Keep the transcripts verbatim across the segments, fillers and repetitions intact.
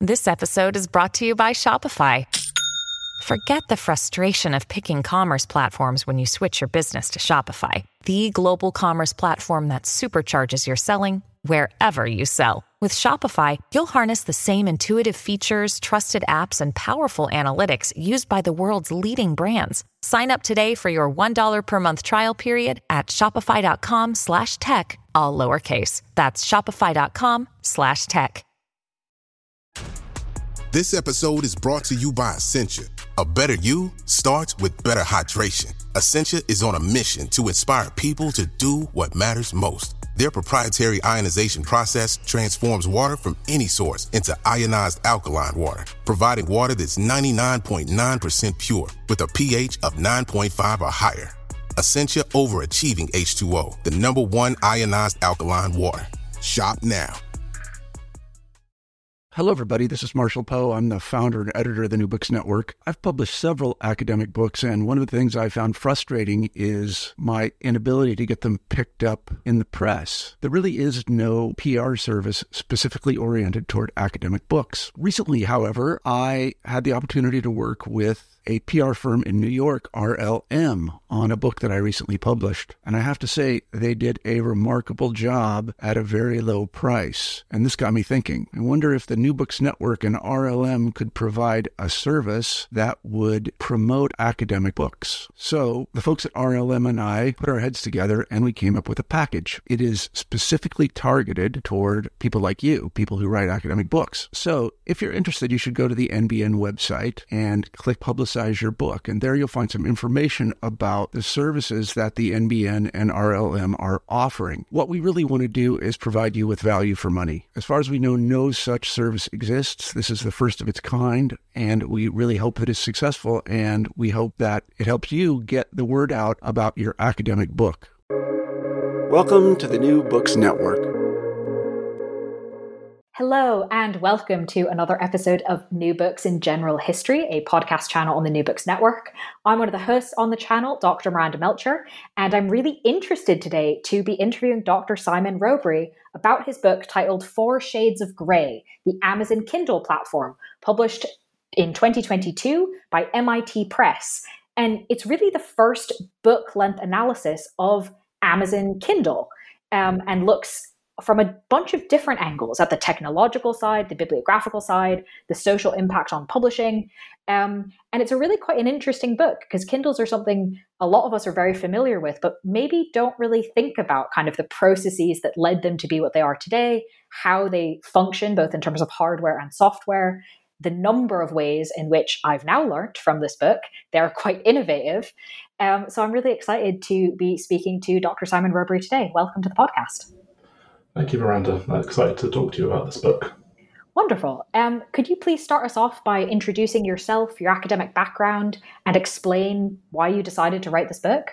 This episode is brought to you by Shopify. Forget the frustration of picking commerce platforms when you switch your business to Shopify, the global commerce platform that supercharges your selling wherever you sell. With Shopify, you'll harness the same intuitive features, trusted apps, and powerful analytics used by the world's leading brands. Sign up today for your one dollar per month trial period at shopify.com slash tech, all lowercase. That's shopify.com slash tech. This episode is brought to you by Essentia. A better you starts with better hydration. Essentia is on a mission to inspire people to do what matters most. Their proprietary ionization process transforms water from any source into ionized alkaline water, providing water that's ninety-nine point nine percent pure with a pH of nine point five or higher. Essentia overachieving H two O, the number one ionized alkaline water. Shop now. Hello, everybody. This is Marshall Poe. I'm the founder and editor of the New Books Network. I've published several academic books, and one of the things I found frustrating is my inability to get them picked up in the press. There really is no P R service specifically oriented toward academic books. Recently, however, I had the opportunity to work with a P R firm in New York, R L M, on a book that I recently published. And I have to say, they did a remarkable job at a very low price. And this got me thinking. I wonder if the New Books Network and R L M could provide a service that would promote academic books. So the folks at R L M and I put our heads together and we came up with a package. It is specifically targeted toward people like you, people who write academic books. So if you're interested, you should go to the N B N website and click Publicize your book. And there you'll find some information about the services that the N B N and R L M are offering. What we really want to do is provide you with value for money. As far as we know, no such service exists. This is the first of its kind, and we really hope that it's successful, and we hope that it helps you get the word out about your academic book. Welcome to the New Books Network. Hello and welcome to another episode of New Books in General History, a podcast channel on the New Books Network. I'm one of the hosts on the channel, Doctor Miranda Melcher, and I'm really interested today to be interviewing Doctor Simon Robery about his book titled Four Shades of Grey, the Amazon Kindle platform, published in twenty twenty-two by M I T Press. And it's really the first book-length analysis of Amazon Kindle, um, and looks from a bunch of different angles at the technological side, the bibliographical side, the social impact on publishing. Um, and it's a really quite an interesting book because Kindles are something a lot of us are very familiar with, but maybe don't really think about kind of the processes that led them to be what they are today, how they function, both in terms of hardware and software, the number of ways in which I've now learned from this book. They're quite innovative. Um, so I'm really excited to be speaking to Doctor Simon Robery today. Welcome to the podcast. Thank you, Miranda. I'm excited to talk to you about this book. Wonderful. Um, could you please start us off by introducing yourself, your academic background, and explain why you decided to write this book?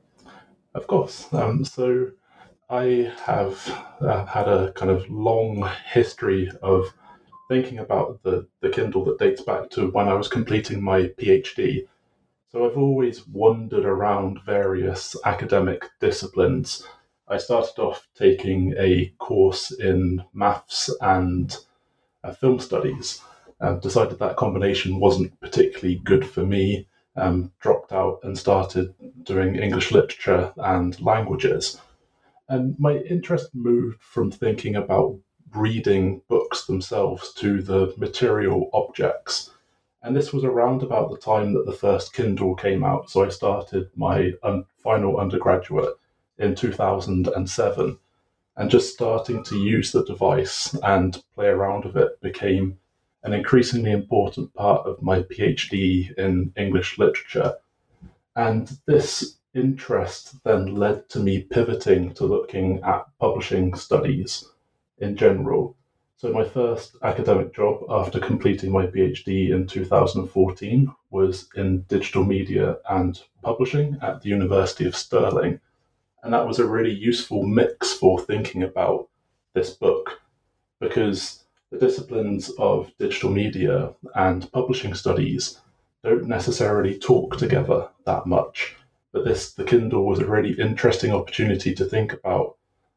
Of course. Um, so I have uh, had a kind of long history of thinking about the, the Kindle that dates back to when I was completing my PhD. So I've always wandered around various academic disciplines. I started off taking a course in maths and uh, film studies, and decided that combination wasn't particularly good for me, um, dropped out and started doing English literature and languages. And my interest moved from thinking about reading books themselves to the material objects. And this was around about the time that the first Kindle came out, so I started my un- final undergraduate in two thousand seven, and just starting to use the device and play around with it became an increasingly important part of my PhD in English literature. And this interest then led to me pivoting to looking at publishing studies in general. So my first academic job after completing my PhD in two thousand fourteen was in digital media and publishing at the University of Stirling. And that was a really useful mix for thinking about this book, because the disciplines of digital media and publishing studies don't necessarily talk together that much. But this, the Kindle was a really interesting opportunity to think about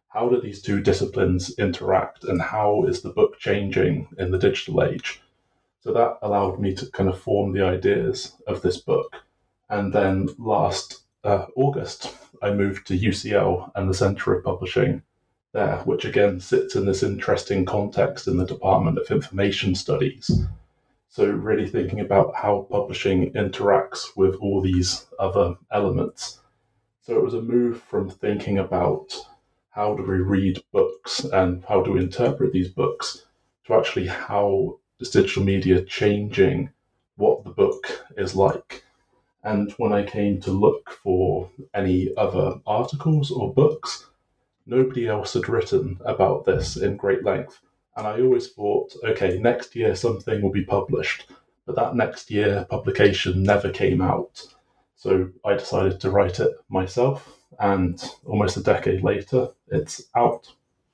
how do these two disciplines interact and how is the book changing in the digital age? So that allowed me to kind of form the ideas of this book. And then last uh, August, I moved to U C L and the Centre of Publishing there, which again sits in this interesting context in the Department of Information Studies. So really thinking about how publishing interacts with all these other elements. So it was a move from thinking about how do we read books and how do we interpret these books to actually how is digital media changing what the book is like. And when I came to look for any other articles or books, nobody else had written about this in great length. And I always thought, okay, next year something will be published. But that next year publication never came out. So I decided to write it myself. And almost a decade later, it's out.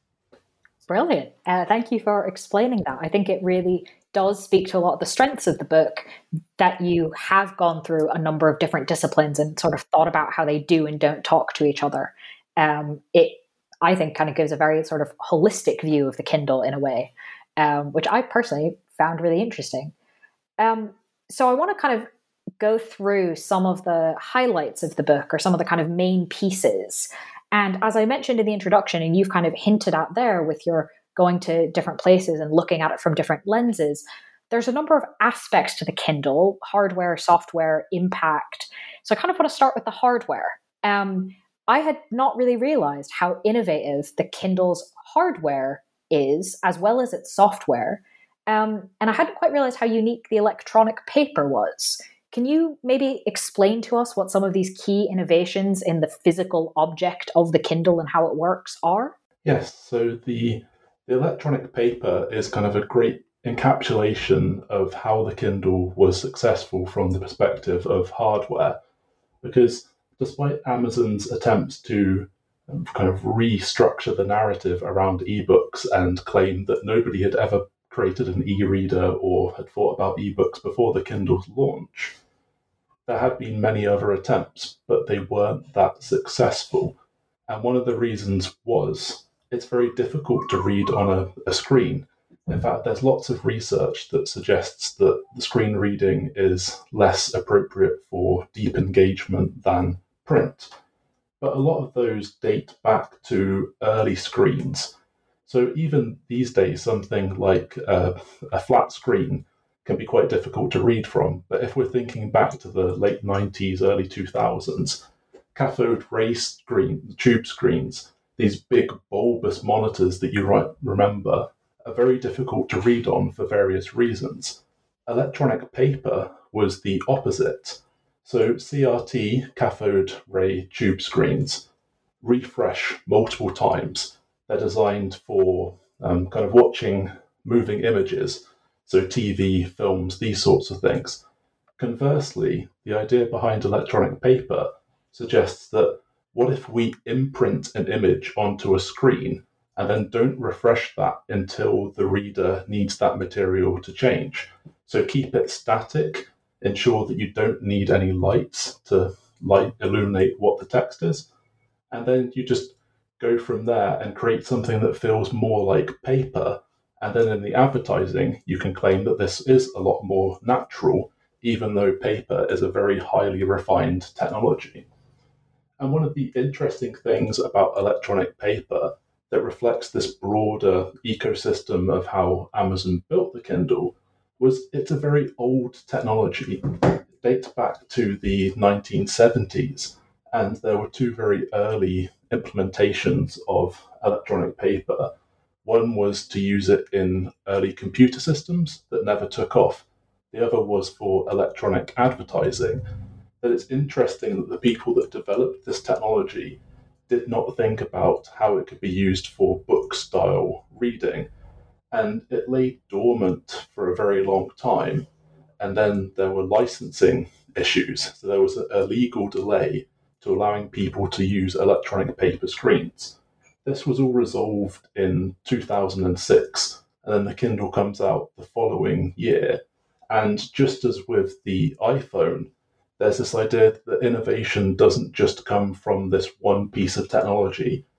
Brilliant. Uh, thank you for explaining that. I think it really does speak to a lot of the strengths of the book, that you have gone through a number of different disciplines and sort of thought about how they do and don't talk to each other. Um, it, I think, kind of gives a very sort of holistic view of the Kindle in a way, um, which I personally found really interesting. Um, so I want to kind of go through some of the highlights of the book or some of the kind of main pieces. And as I mentioned in the introduction, and you've kind of hinted at there with your going to different places and looking at it from different lenses, there's a number of aspects to the Kindle: hardware, software, impact. So I kind of want to start with the hardware. Um, I had not really realized how innovative the Kindle's hardware is, as well as its software. Um, and I hadn't quite realized how unique the electronic paper was. Can you maybe explain to us what some of these key innovations in the physical object of the Kindle and how it works are? Yes, so the, the electronic paper is kind of a great encapsulation of how the Kindle was successful from the perspective of hardware. Because despite Amazon's attempts to kind of restructure the narrative around ebooks and claim that nobody had ever created an e-reader or had thought about ebooks before the Kindle's launch, there had been many other attempts, but they weren't that successful. And one of the reasons was it's very difficult to read on a, a screen. In fact, there's lots of research that suggests that the screen reading is less appropriate for deep engagement than print. But a lot of those date back to early screens. So even these days, something like a, a flat screen can be quite difficult to read from. But if we're thinking back to the late nineties, early two thousands, cathode ray screen, tube screens, these big bulbous monitors that you right, remember, are very difficult to read on for various reasons. Electronic paper was the opposite. So C R T, cathode ray tube screens, refresh multiple times. They're designed for um, kind of watching moving images, so T V, films, these sorts of things. Conversely, the idea behind electronic paper suggests that what if we imprint an image onto a screen and then don't refresh that until the reader needs that material to change? So keep it static, ensure that you don't need any lights to light illuminate what the text is, and then you just go from there and create something that feels more like paper. And then in the advertising, you can claim that this is a lot more natural, even though paper is a very highly refined technology. And one of the interesting things about electronic paper that reflects this broader ecosystem of how Amazon built the Kindle was it's a very old technology. It dates back to the nineteen seventies, and there were two very early implementations of electronic paper. One was to use it in early computer systems that never took off. The other was for electronic advertising. But it's interesting that the people that developed this technology did not think about how it could be used for book-style reading. And it lay dormant for a very long time. And then there were licensing issues. So there was a legal delay to allowing people to use electronic paper screens. This was all resolved in two thousand six, and then the Kindle comes out the following year. And just as with the iPhone, there's this idea that innovation doesn't just come from this one piece of technology,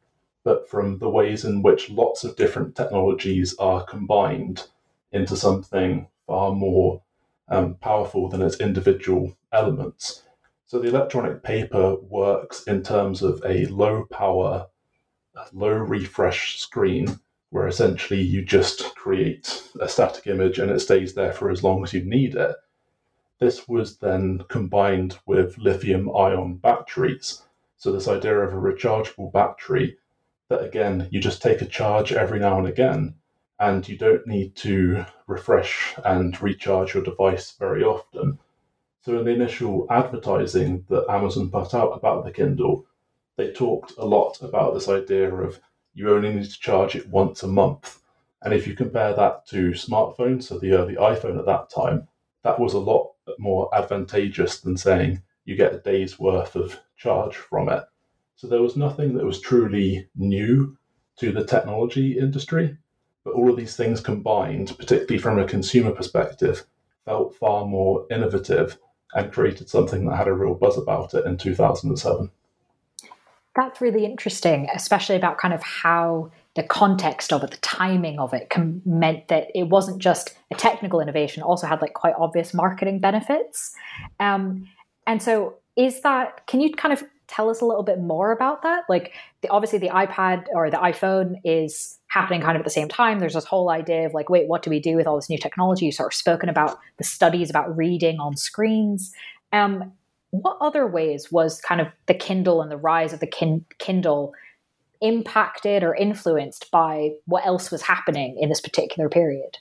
but from the ways in which lots of different technologies are combined into something far more um, powerful than its individual elements. So the electronic paper works in terms of a low power, low refresh screen, where essentially you just create a static image and it stays there for as long as you need it. This was then combined with lithium-ion batteries. So this idea of a rechargeable battery that, again, you just take a charge every now and again, and you don't need to refresh and recharge your device very often. So in the initial advertising that Amazon put out about the Kindle, they talked a lot about this idea of you only need to charge it once a month. And if you compare that to smartphones, so the early iPhone at that time, that was a lot more advantageous than saying you get a day's worth of charge from it. So there was nothing that was truly new to the technology industry, but all of these things combined, particularly from a consumer perspective, felt far more innovative and created something that had a real buzz about it in two thousand seven. That's really interesting, especially about kind of how the context of it, the timing of it, com- meant that it wasn't just a technical innovation, it also had like quite obvious marketing benefits. Um, and so is that, can you kind of tell us a little bit more about that? Like the, obviously the iPad or the iPhone is happening kind of at the same time. There's this whole idea of like, wait, what do we do with all this new technology? You've sort of spoken about the studies about reading on screens. Um, what other ways was kind of the Kindle and the rise of the kin- Kindle impacted or influenced by what else was happening in this particular period?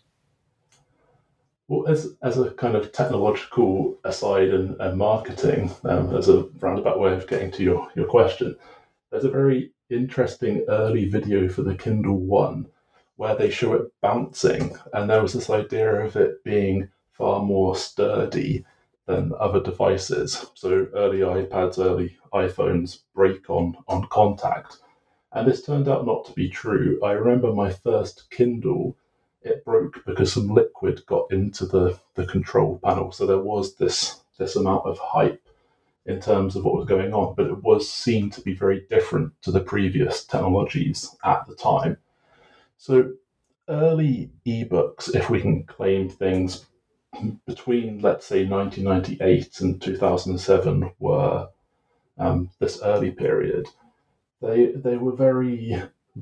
Well, as as a kind of technological aside and, and marketing, um, as a roundabout way of getting to your, your question, there's a very interesting early video for the Kindle One where they show it bouncing, and there was this idea of it being far more sturdy than other devices. So early iPads, early iPhones break on, on contact. And this turned out not to be true. I remember my first Kindle, it broke because some liquid got into the, the control panel. So there was this, this amount of hype in terms of what was going on, but it was seen to be very different to the previous technologies at the time. So early ebooks, if we can claim things, between, let's say, nineteen ninety-eight and two thousand seven were um, this early period. They they were very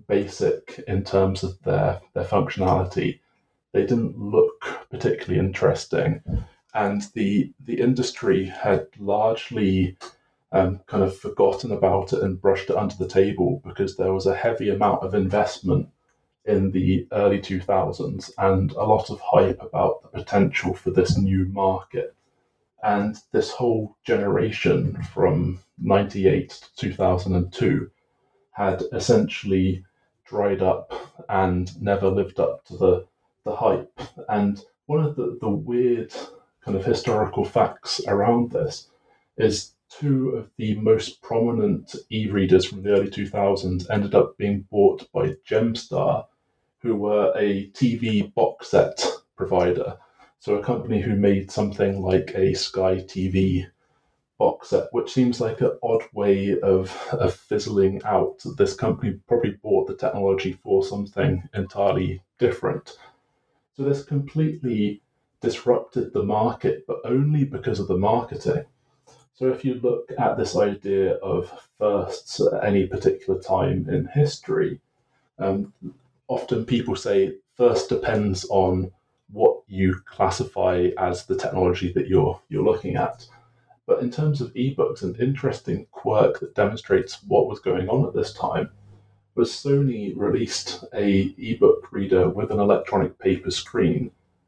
basic in terms of their, their functionality. They didn't look particularly interesting. And the the industry had largely um, kind of forgotten about it and brushed it under the table because there was a heavy amount of investment in the early two thousands and a lot of hype about the potential for this new market. And this whole generation from ninety-eight to two thousand two had essentially dried up and never lived up to the, the hype. And one of the, the weird kind of historical facts around this is two of the most prominent e-readers from the early two thousands ended up being bought by Gemstar, who were a T V box set provider. So a company who made something like a Sky T V box set, which seems like an odd way of, of fizzling out. This company probably bought the technology for something entirely different. So this completely disrupted the market, but only because of the marketing. So if you look at this idea of firsts at any particular time in history, um, often people say first depends on what you classify as the technology that you're you're looking at. But in terms of ebooks, an interesting quirk that demonstrates what was going on at this time was Sony released a ebook reader with an electronic paper screen.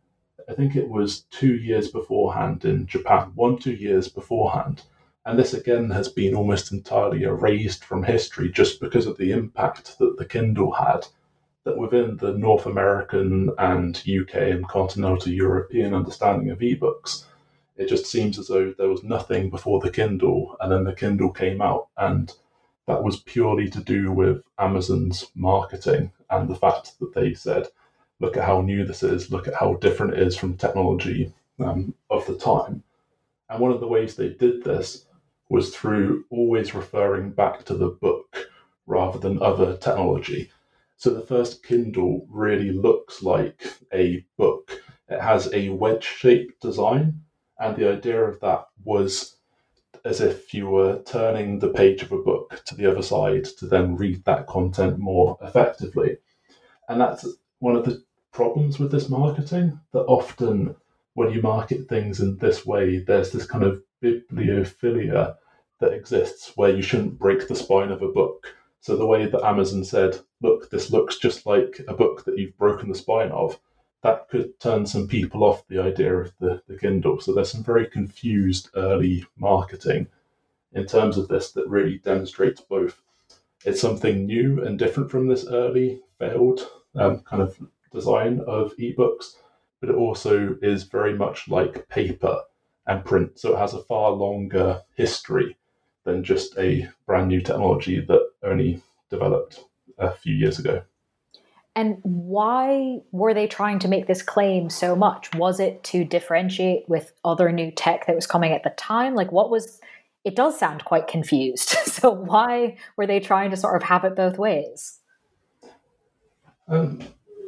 I think it was two years beforehand in Japan, one, two years beforehand. And this again has been almost entirely erased from history just because of the impact that the Kindle had, that within the North American and U K and continental European understanding of ebooks, it just seems as though there was nothing before the Kindle, and then the Kindle came out, and that was purely to do with Amazon's marketing and the fact that they said, look at how new this is, look at how different it is from technology um, of the time. And one of the ways they did this was through always referring back to the book rather than other technology. So the first Kindle really looks like a book. It has a wedge-shaped design, and the idea of that was as if you were turning the page of a book to the other side to then read that content more effectively. And that's one of the problems with this marketing, that often when you market things in this way, there's this kind of bibliophilia that exists where you shouldn't break the spine of a book. So the way that Amazon said, look, this looks just like a book that you've broken the spine of, that could turn some people off the idea of the, the Kindle. So there's some very confused early marketing in terms of this that really demonstrates both it's something new and different from this early failed um, kind of design of ebooks, but it also is very much like paper and print. So it has a far longer history than just a brand new technology that only developed a few years ago. And why were they trying to make this claim so much? Was it to differentiate with other new tech that was coming at the time? Like, what was, it does sound quite confused. So why were they trying to sort of have it both ways? Um,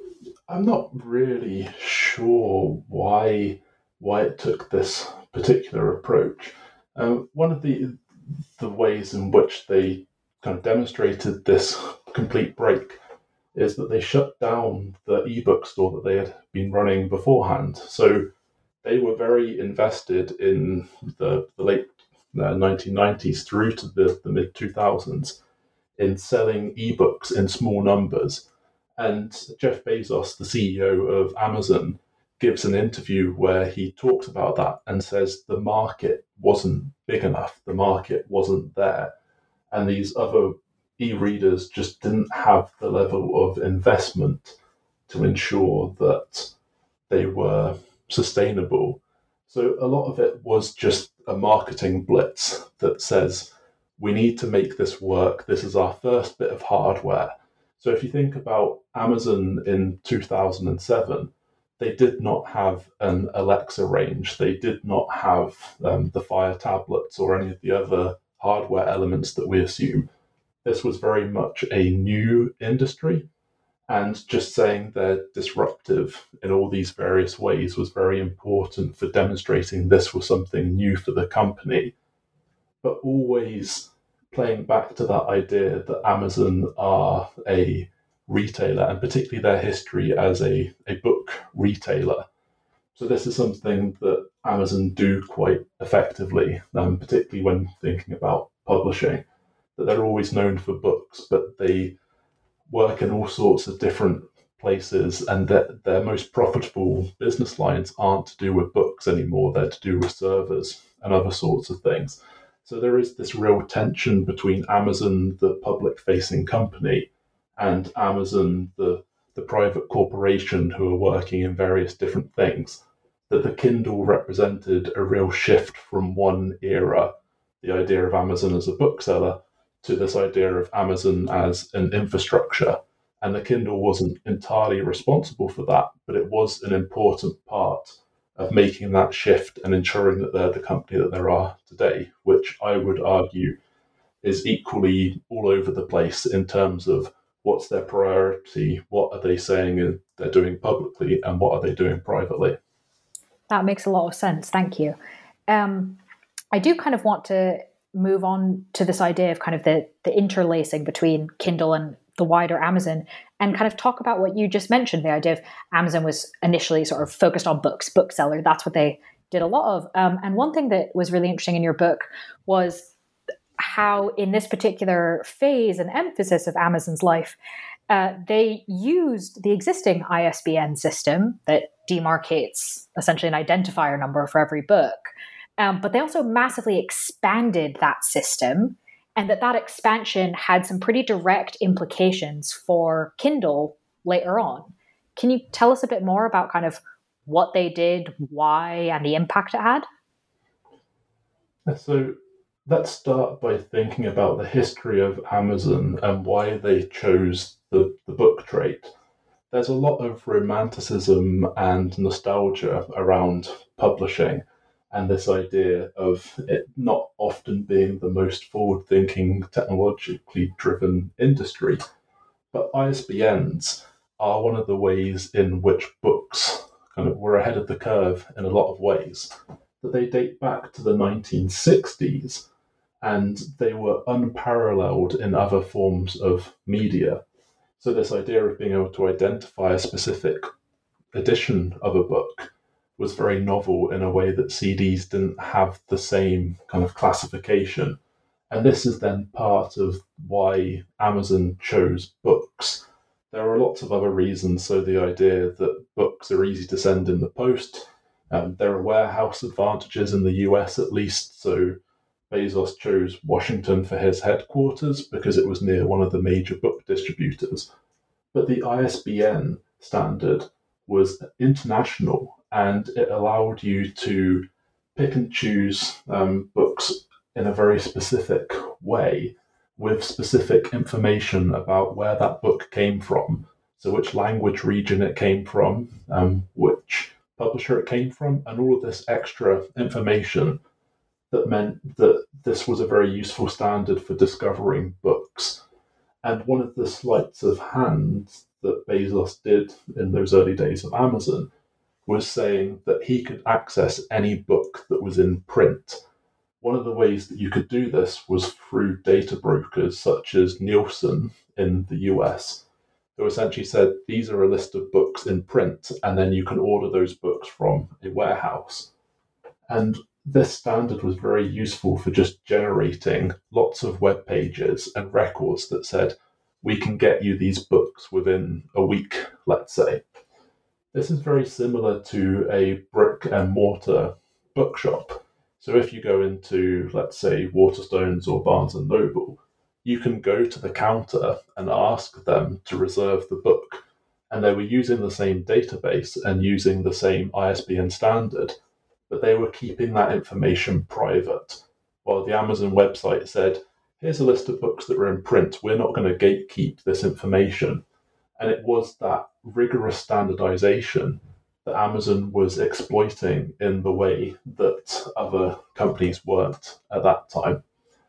I'm not really sure why why it took this particular approach. Um, one of the the ways in which they kind of demonstrated this complete break is that they shut down the ebook store that they had been running beforehand. So they were very invested in the, the late uh, nineteen nineties through to the, the mid two thousands in selling ebooks in small numbers. And Jeff Bezos, the C E O of Amazon, gives an interview where he talks about that and says the market wasn't big enough, the market wasn't there. And these other e-readers just didn't have the level of investment to ensure that they were sustainable. So a lot of it was just a marketing blitz that says, we need to make this work. This is our first bit of hardware. So if you think about Amazon in two thousand seven, they did not have an Alexa range. They did not have um, the Fire tablets or any of the other hardware elements that we assume. This was very much a new industry, and just saying they're disruptive in all these various ways was very important for demonstrating this was something new for the company. But always playing back to that idea that Amazon are a retailer, and particularly their history as a, a book retailer. So this is something that Amazon do quite effectively, um, particularly when thinking about publishing, that they're always known for books, but they work in all sorts of different places, and that their most profitable business lines aren't to do with books anymore, they're to do with servers and other sorts of things. So there is this real tension between Amazon, the public-facing company, and Amazon, the, the private corporation who are working in various different things, that the Kindle represented a real shift from one era, the idea of Amazon as a bookseller, to this idea of Amazon as an infrastructure. And the Kindle wasn't entirely responsible for that, but it was an important part of making that shift and ensuring that they're the company that they are today, which I would argue is equally all over the place in terms of what's their priority, what are they saying they're doing publicly, and what are they doing privately. That makes a lot of sense. Thank you. Um, I do kind of want to move on to this idea of kind of the, the interlacing between Kindle and the wider Amazon, and kind of talk about what you just mentioned, the idea of Amazon was initially sort of focused on books, bookseller. That's what they did a lot of. Um, and one thing that was really interesting in your book was how in this particular phase and emphasis of Amazon's life, uh, they used the existing I S B N system that demarcates essentially an identifier number for every book. Um, but they also massively expanded that system, and that that expansion had some pretty direct implications for Kindle later on. Can you tell us a bit more about kind of what they did, why, and the impact it had? So let's start by thinking about the history of Amazon and why they chose the, the book trait. There's a lot of romanticism and nostalgia around publishing. and this idea of it not often being the most forward-thinking, technologically driven industry. But I S B Ns are one of the ways in which books kind of were ahead of the curve in a lot of ways. That they date back to the nineteen sixties, and they were unparalleled in other forms of media. So this idea of being able to identify a specific edition of a book was very novel in a way that C Ds didn't have the same kind of classification. And this is then part of why Amazon chose books. There are lots of other reasons. So the idea that books are easy to send in the post, um, there are warehouse advantages in the U S at least. So Bezos chose Washington for his headquarters because it was near one of the major book distributors. But the I S B N standard was international, and it allowed you to pick and choose um, books in a very specific way with specific information about where that book came from. So which language region it came from, um, which publisher it came from, and all of this extra information that meant that this was a very useful standard for discovering books. And one of the sleights of hand that Bezos did in those early days of Amazon was saying that he could access any book that was in print. One of the ways that you could do this was through data brokers such as Nielsen in the U S, who essentially said, these are a list of books in print, and then you can order those books from a warehouse. And this standard was very useful for just generating lots of web pages and records that said, we can get you these books within a week, let's say. This is very similar to a brick and mortar bookshop. So if you go into, let's say, Waterstones or Barnes and Noble, you can go to the counter and ask them to reserve the book. And they were using the same database and using the same I S B N standard, but they were keeping that information private. While the Amazon website said, here's a list of books that are in print, we're not going to gatekeep this information. And it was that rigorous standardization that Amazon was exploiting in the way that other companies weren't at that time.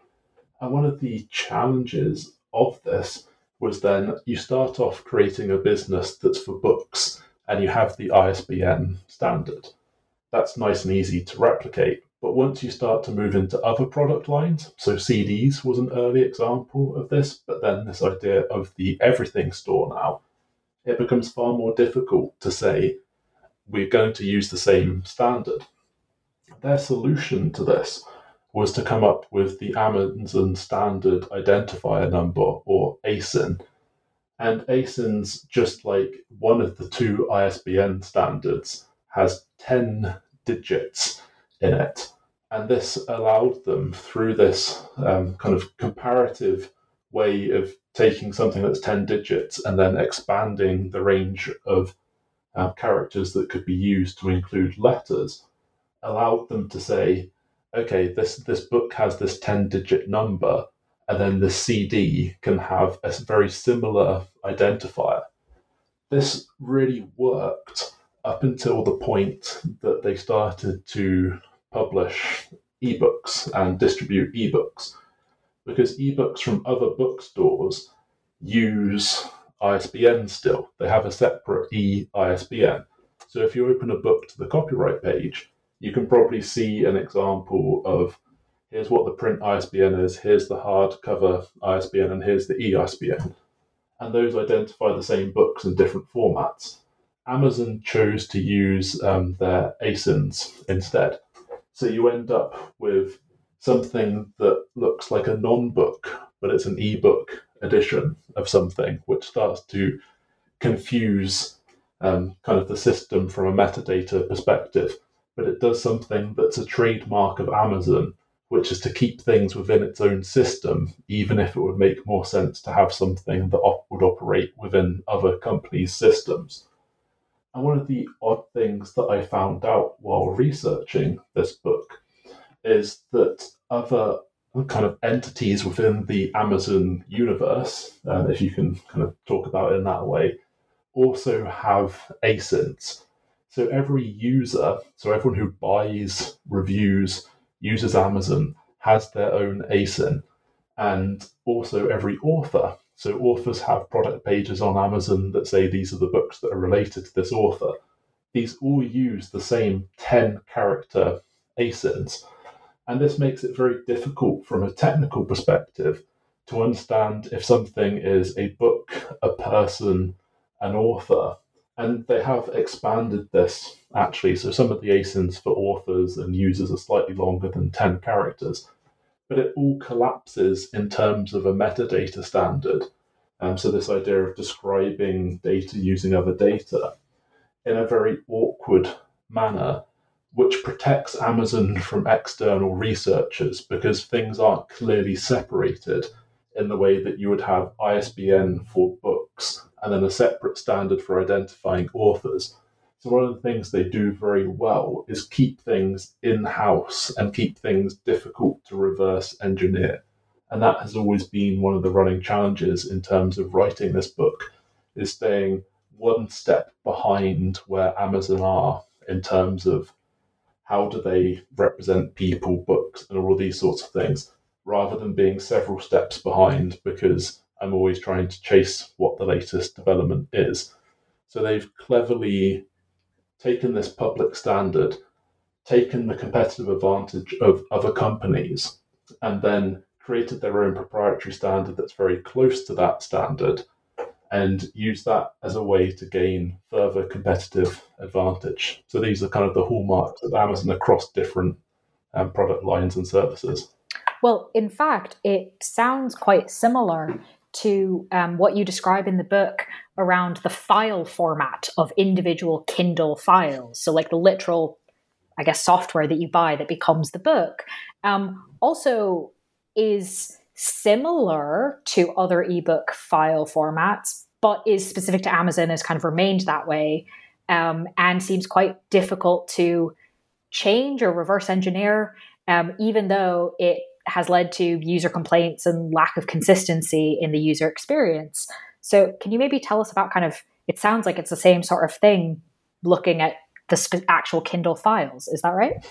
And one of the challenges of this was then you start off creating a business that's for books, and you have the I S B N standard. That's nice and easy to replicate. But once you start to move into other product lines, so C Ds was an early example of this, but then this idea of the everything store now, it becomes far more difficult to say, we're going to use the same standard. Their solution to this was to come up with the Amazon Standard Identifier Number, or A S I N. And A S I N's, just like one of the two I S B N standards, has ten digits in it. And this allowed them, through this um, kind of comparative way of taking something that's ten digits and then expanding the range of uh, characters that could be used to include letters, allowed them to say, okay, this, this book has this ten-digit number, and then the C D can have a very similar identifier. This really worked up until the point that they started to publish ebooks and distribute ebooks, because ebooks from other bookstores use I S B N still. They have a separate e I S B N. So if you open a book to the copyright page, you can probably see an example of, here's what the print I S B N is, here's the hardcover I S B N, and here's the e I S B N. And those identify the same books in different formats. Amazon chose to use um, their A S I Ns instead. So you end up with something that looks like a non-book, but it's an ebook edition of something, which starts to confuse um, kind of the system from a metadata perspective. But it does something that's a trademark of Amazon, which is to keep things within its own system, even if it would make more sense to have something that op- would operate within other companies' systems. And one of the odd things that I found out while researching this book is that other kind of entities within the Amazon universe, um, if you can kind of talk about it in that way, also have A S I Ns. So every user, so everyone who buys, reviews, uses Amazon has their own A S I N, and also every author. So authors have product pages on Amazon that say these are the books that are related to this author. These all use the same ten character A S I Ns. And this makes it very difficult from a technical perspective to understand if something is a book, a person, an author. And they have expanded this, actually. So some of the A S I Ns for authors and users are slightly longer than ten characters. But it all collapses in terms of a metadata standard. Um, so this idea of describing data using other data in a very awkward manner, which protects Amazon from external researchers because things aren't clearly separated in the way that you would have I S B N for books and then a separate standard for identifying authors. So one of the things they do very well is keep things in-house and keep things difficult to reverse engineer. And that has always been one of the running challenges in terms of writing this book, is staying one step behind where Amazon are in terms of how do they represent people, books, and all of these sorts of things, rather than being several steps behind because I'm always trying to chase what the latest development is. So they've cleverly taken this public standard, taken the competitive advantage of other companies, and then created their own proprietary standard that's very close to that standard, and use that as a way to gain further competitive advantage. So these are kind of the hallmarks of Amazon across different um, product lines and services. Well, in fact, it sounds quite similar to um, what you describe in the book around the file format of individual Kindle files. So like the literal, I guess, software that you buy that becomes the book, um, also is similar to other ebook file formats, but is specific to Amazon, has kind of remained that way, um, and seems quite difficult to change or reverse engineer, um, even though it has led to user complaints and lack of consistency in the user experience. So can you maybe tell us about kind of, it sounds like it's the same sort of thing looking at the sp- actual Kindle files. Is that right?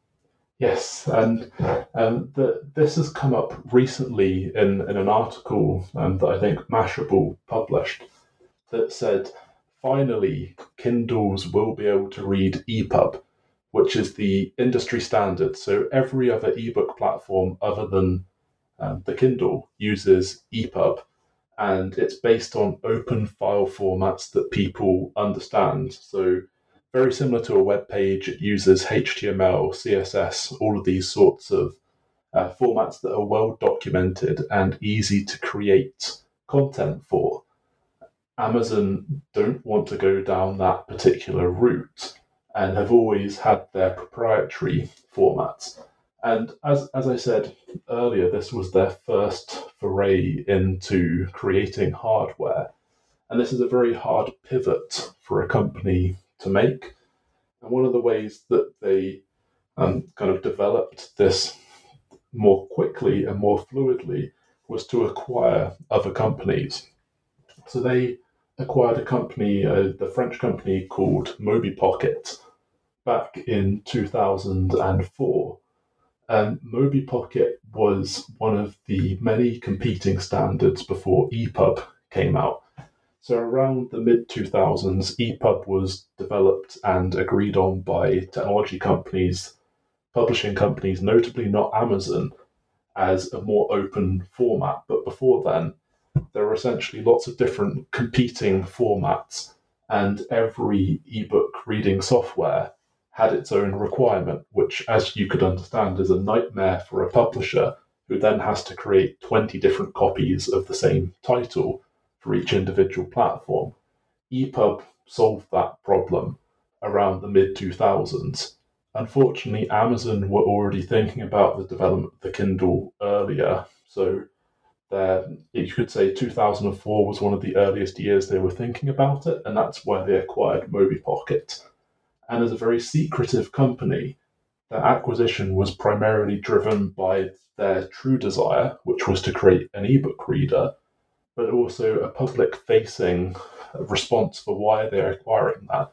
Yes, and um, the, this has come up recently in, in an article um, that I think Mashable published that said, finally, Kindles will be able to read E P U B, which is the industry standard. So every other ebook platform other than um, the Kindle uses E P U B, and it's based on open file formats that people understand. So very similar to a web page, it uses H T M L, C S S, all of these sorts of uh, formats that are well documented and easy to create content for. Amazon don't want to go down that particular route and have always had their proprietary formats. And as as I said earlier, this was their first foray into creating hardware. And this is a very hard pivot for a company to make. And one of the ways that they um, kind of developed this more quickly and more fluidly was to acquire other companies. So they acquired a company, uh, the French company called MobiPocket, back in two thousand four. And MobiPocket was one of the many competing standards before E P U B came out. So around the mid two thousands, E P U B was developed and agreed on by technology companies, publishing companies, notably not Amazon, as a more open format. But before then, there were essentially lots of different competing formats, and every ebook reading software had its own requirement, which, as you could understand, is a nightmare for a publisher who then has to create twenty different copies of the same title for each individual platform. E P U B solved that problem around the mid two thousands. Unfortunately, Amazon were already thinking about the development of the Kindle earlier. So there, you could say two thousand four was one of the earliest years they were thinking about it, and that's why they acquired MobiPocket. And as a very secretive company, their acquisition was primarily driven by their true desire, which was to create an ebook reader, but also a public-facing response for why they're acquiring that.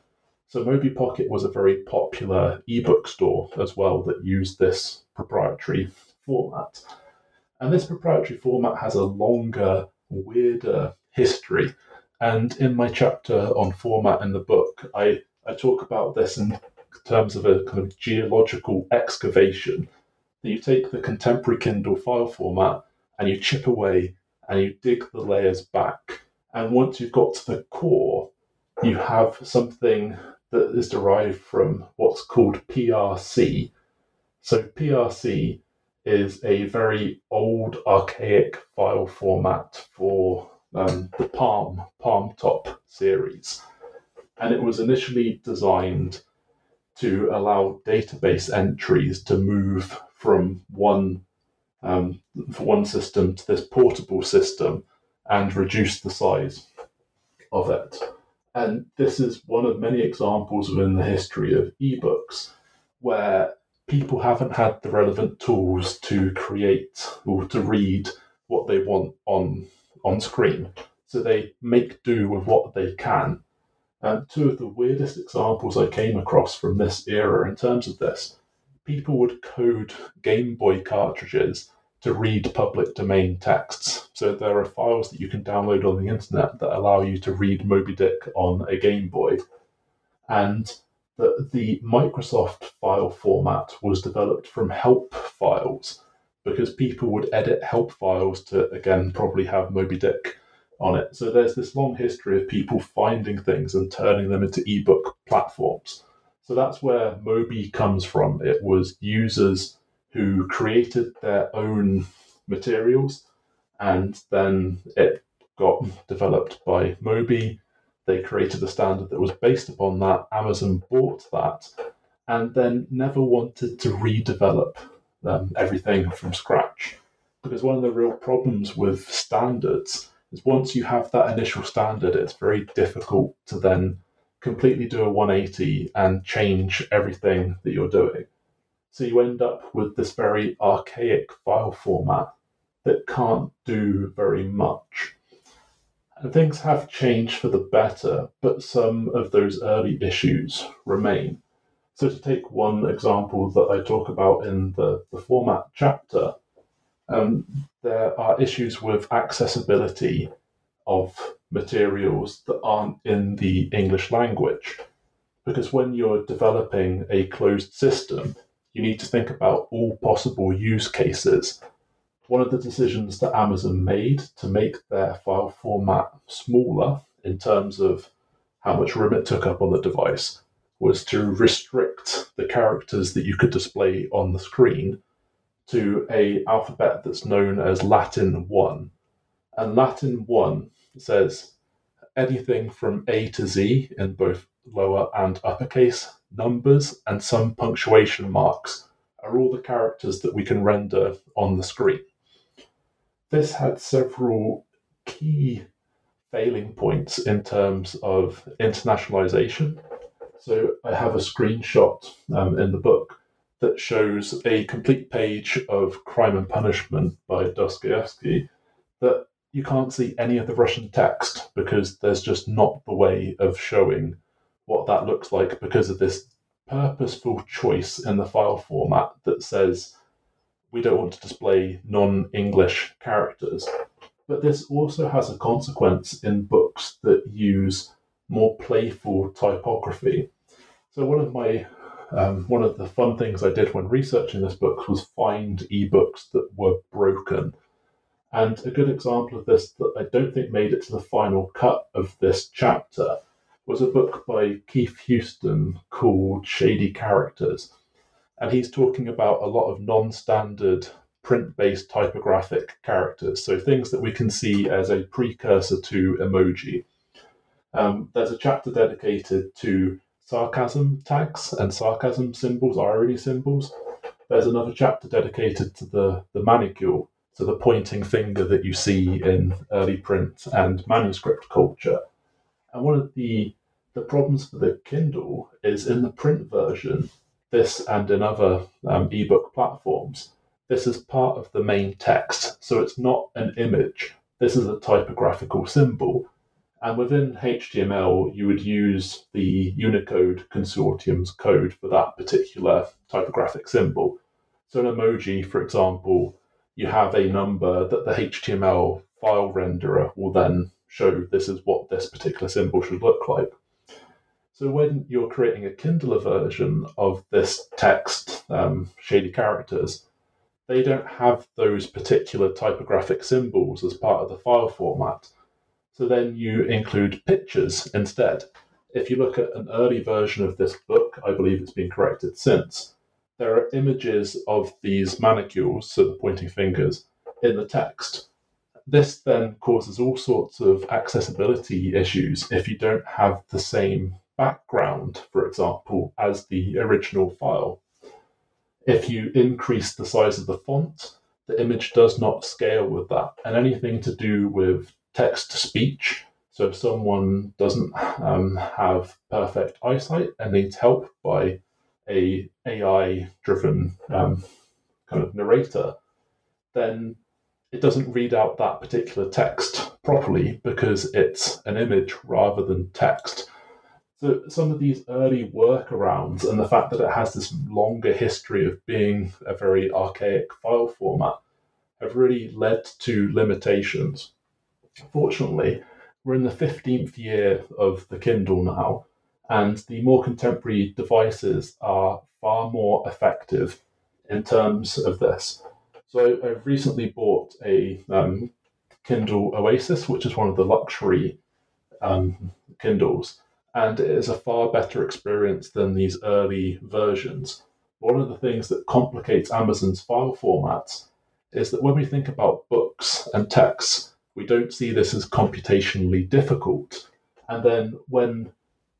So Moby Pocket was a very popular ebook store as well that used this proprietary format. And this proprietary format has a longer, weirder history. And in my chapter on format in the book, I, I talk about this in terms of a kind of geological excavation. That you take the contemporary Kindle file format and you chip away and you dig the layers back. And once you've got to the core, you have something that is derived from what's called P R C. So P R C is a very old, archaic file format for um, the Palm, Palm Top series. And it was initially designed to allow database entries to move from one um, one system to this portable system and reduce the size of it. And this is one of many examples within the history of ebooks where people haven't had the relevant tools to create or to read what they want on on screen. So they make do with what they can. And two of the weirdest examples I came across from this era in terms of this, people would code Game Boy cartridges to read public domain texts. So there are files that you can download on the internet that allow you to read Moby Dick on a Game Boy. And the, the Microsoft file format was developed from help files because people would edit help files to, again, probably have Moby Dick on it. So there's this long history of people finding things and turning them into ebook platforms. So that's where Moby comes from. It was users who created their own materials, and then it got developed by Moby. They created a standard that was based upon that. Amazon bought that and then never wanted to redevelop um, everything from scratch. Because one of the real problems with standards is once you have that initial standard, it's very difficult to then completely do a one eighty and change everything that you're doing. So you end up with this very archaic file format that can't do very much. And things have changed for the better, but some of those early issues remain. So to take one example that I talk about in the, the format chapter, um, there are issues with accessibility of materials that aren't in the English language. Because when you're developing a closed system, you need to think about all possible use cases. One of the decisions that Amazon made to make their file format smaller in terms of how much room it took up on the device was to restrict the characters that you could display on the screen to an alphabet that's known as Latin one. And Latin one says anything from A to Z in both lower and uppercase numbers, and some punctuation marks are all the characters that we can render on the screen. This had several key failing points in terms of internationalization. So I have a screenshot um, in the book that shows a complete page of Crime and Punishment by Dostoevsky that you can't see any of the Russian text because there's just not the way of showing what that looks like because of this purposeful choice in the file format that says we don't want to display non-English characters. But this also has a consequence in books that use more playful typography. So one of my um, one of the fun things I did when researching this book was find ebooks that were broken. And a good example of this that I don't think made it to the final cut of this chapter was a book by Keith Houston called Shady Characters. And he's talking about a lot of non-standard print-based typographic characters, so things that we can see as a precursor to emoji. Um, there's a chapter dedicated to sarcasm tags and sarcasm symbols, irony symbols. There's another chapter dedicated to the, the manicule, so the pointing finger that you see in early print and manuscript culture. And one of the, the problems for the Kindle is in the print version, this and in other um, ebook platforms, this is part of the main text. So it's not an image. This is a typographical symbol. And within H T M L, you would use the Unicode Consortium's code for that particular typographic symbol. So an emoji, for example, you have a number that the H T M L file renderer will then show this is what this particular symbol should look like. So when you're creating a Kindle version of this text, um, shady characters, they don't have those particular typographic symbols as part of the file format. So then you include pictures instead. If you look at an early version of this book, I believe it's been corrected since, there are images of these manicules, so the pointing fingers, in the text. This then causes all sorts of accessibility issues if you don't have the same background, for example, as the original file. If you increase the size of the font, the image does not scale with that. And anything to do with text-to-speech, so if someone doesn't um, have perfect eyesight and needs help by a AI-driven um, kind of narrator, then it doesn't read out that particular text properly because it's an image rather than text. So some of these early workarounds and the fact that it has this longer history of being a very archaic file format have really led to limitations. Fortunately, we're in the fifteenth year of the Kindle now, and the more contemporary devices are far more effective in terms of this. So I've recently bought a um, Kindle Oasis, which is one of the luxury um, Kindles, and it is a far better experience than these early versions. One of the things that complicates Amazon's file formats is that when we think about books and texts, we don't see this as computationally difficult. And then when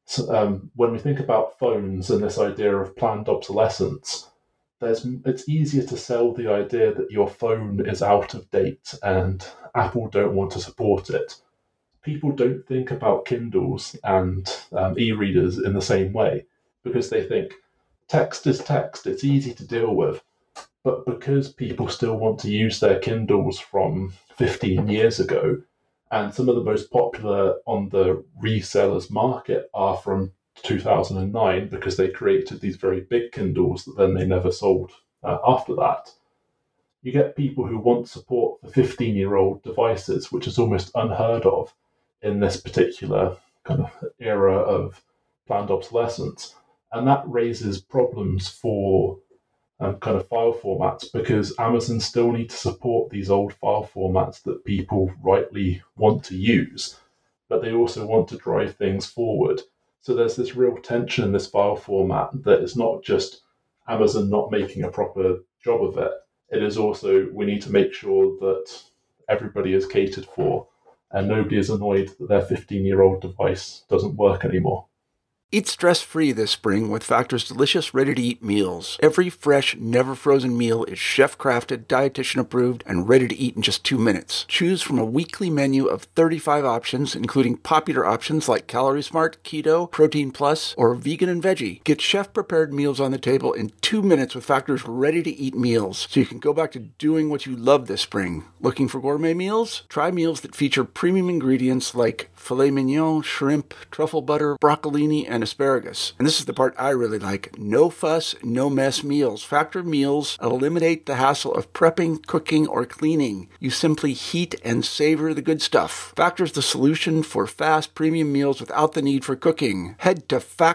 um, when we think about phones and this idea of planned obsolescence, there's it's easier to sell the idea that your phone is out of date and Apple don't want to support it. People don't think about Kindles and um, e-readers in the same way because they think text is text, it's easy to deal with. But because people still want to use their Kindles from fifteen years ago, and some of the most popular on the resellers market are from two thousand nine because they created these very big Kindles that then they never sold uh, after that, you get people who want support for fifteen-year-old devices, which is almost unheard of in this particular kind of era of planned obsolescence. And that raises problems for um, kind of file formats because Amazon still need to support these old file formats that people rightly want to use, but they also want to drive things forward. So there's this real tension in this file format that is not just Amazon not making a proper job of it. It is also, we need to make sure that everybody is catered for and nobody is annoyed that their fifteen-year-old device doesn't work anymore. Eat stress-free this spring with Factor's delicious ready-to-eat meals. Every fresh, never-frozen meal is chef-crafted, dietitian-approved, and ready to eat in just two minutes. Choose from a weekly menu of thirty-five options, including popular options like Calorie Smart, Keto, Protein Plus, or Vegan and Veggie. Get chef-prepared meals on the table in two minutes with Factor's ready-to-eat meals, so you can go back to doing what you love this spring. Looking for gourmet meals? Try meals that feature premium ingredients like filet mignon, shrimp, truffle butter, broccolini, and asparagus. And this is the part I really like. No fuss, no mess meals. Factor meals eliminate the hassle of prepping, cooking, or cleaning. You simply heat and savor the good stuff. Factor's the solution for fast premium meals without the need for cooking. Head to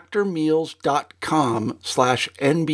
factormeals.com slash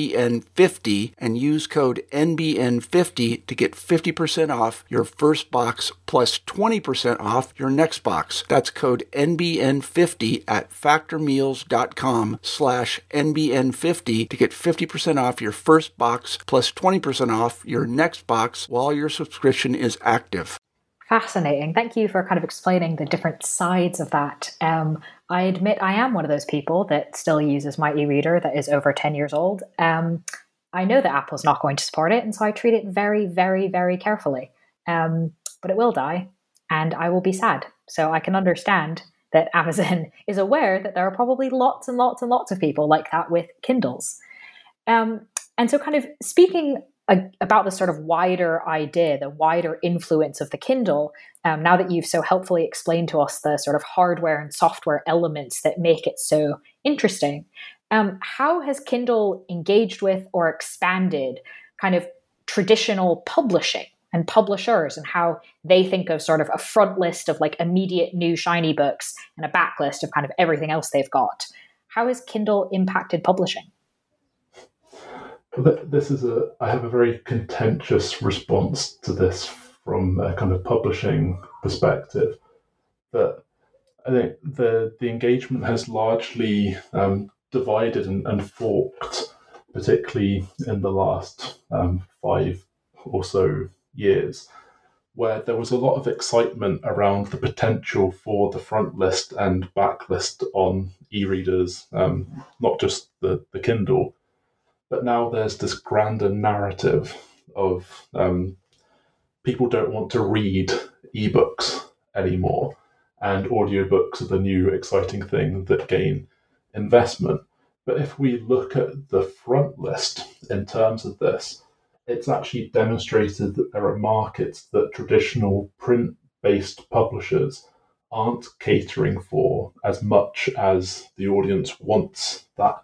NBN50 and use code N B N fifty to get fifty percent off your first box plus twenty percent off your next box. That's code N B N fifty at factormeals.com slash N B N fifty to get fifty percent off your first box plus twenty percent off your next box while your subscription is active. Fascinating. Thank you for kind of explaining the different sides of that. Um, I admit I am one of those people that still uses my e-reader that is over ten years old. Um, I know that Apple's not going to support it, and so I treat it very, very, very carefully. Um, but it will die, and I will be sad. So I can understand that Amazon is aware that there are probably lots and lots and lots of people like that with Kindles. Um, and so kind of speaking a, about the sort of wider idea, the wider influence of the Kindle, um, now that you've so helpfully explained to us the sort of hardware and software elements that make it so interesting, um, how has Kindle engaged with or expanded kind of traditional publishing and publishers, and how they think of sort of a front list of like immediate new shiny books and a back list of kind of everything else they've got? How has Kindle impacted publishing? Well, this is a, I have a very contentious response to this from a kind of publishing perspective, that I think the, the engagement has largely um, divided and, and forked, particularly in the last um, five or so years, where there was a lot of excitement around the potential for the front list and back list on e-readers, um, not just the, the Kindle, but now there's this grander narrative of um, people don't want to read ebooks anymore, and audiobooks are the new exciting thing that gain investment. But if we look at the front list in terms of this, it's actually demonstrated that there are markets that traditional print-based publishers aren't catering for as much as the audience wants that.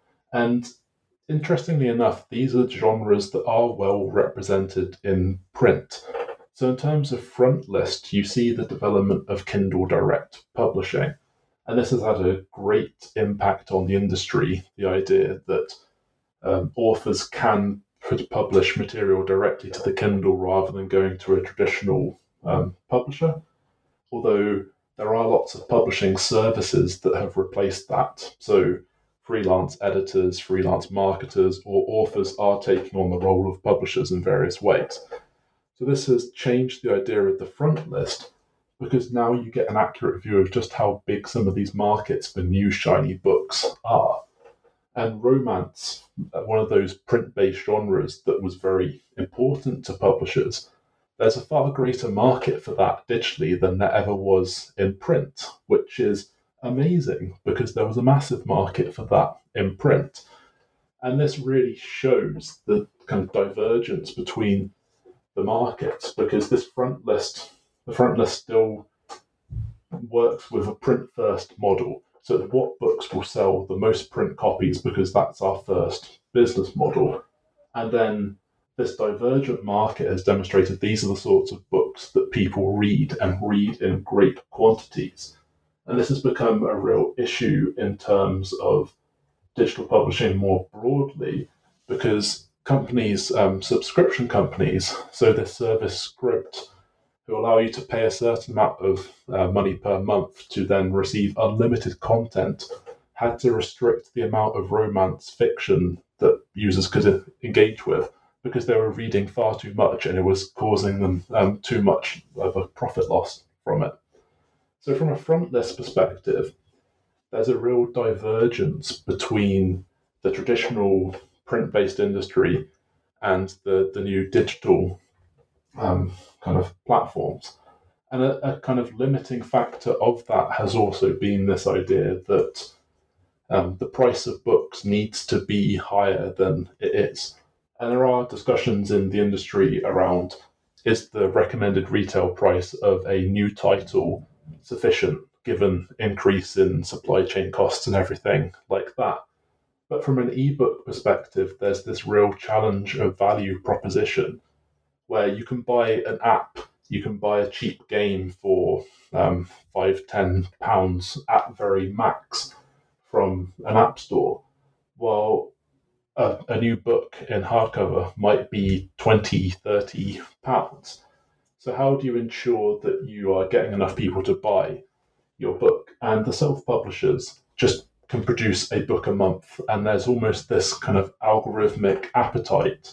And interestingly enough, these are genres that are well represented in print. So in terms of front list, you see the development of Kindle Direct Publishing. And this has had a great impact on the industry, the idea that um, authors can publish material directly to the Kindle rather than going to a traditional um, publisher. Although there are lots of publishing services that have replaced that. So freelance editors, freelance marketers, or authors are taking on the role of publishers in various ways. So this has changed the idea of the front list, because now you get an accurate view of just how big some of these markets for new shiny books are. And romance, one of those print-based genres that was very important to publishers, there's a far greater market for that digitally than there ever was in print, which is amazing because there was a massive market for that in print. And this really shows the kind of divergence between the markets, because this front list, the front list still works with a print-first model. So what books will sell the most print copies, because that's our first business model. And then this divergent market has demonstrated these are the sorts of books that people read, and read in great quantities. And this has become a real issue in terms of digital publishing more broadly, because companies, um, subscription companies, so this service Script, who allow you to pay a certain amount of uh, money per month to then receive unlimited content, had to restrict the amount of romance fiction that users could engage with, because they were reading far too much and it was causing them um, too much of a profit loss from it. So from a front list perspective, there's a real divergence between the traditional print-based industry and the, the new digital um, kind of platforms. And a, a kind of limiting factor of that has also been this idea that um, the price of books needs to be higher than it is. And there are discussions in the industry around, is the recommended retail price of a new title sufficient given increase in supply chain costs and everything like that? But from an ebook perspective, there's this real challenge of value proposition, where you can buy an app, you can buy a cheap game for um, five, ten pounds at very max from an app store, while a, a new book in hardcover might be twenty, thirty pounds. So how do you ensure that you are getting enough people to buy your book? And the self-publishers just can produce a book a month, and there's almost this kind of algorithmic appetite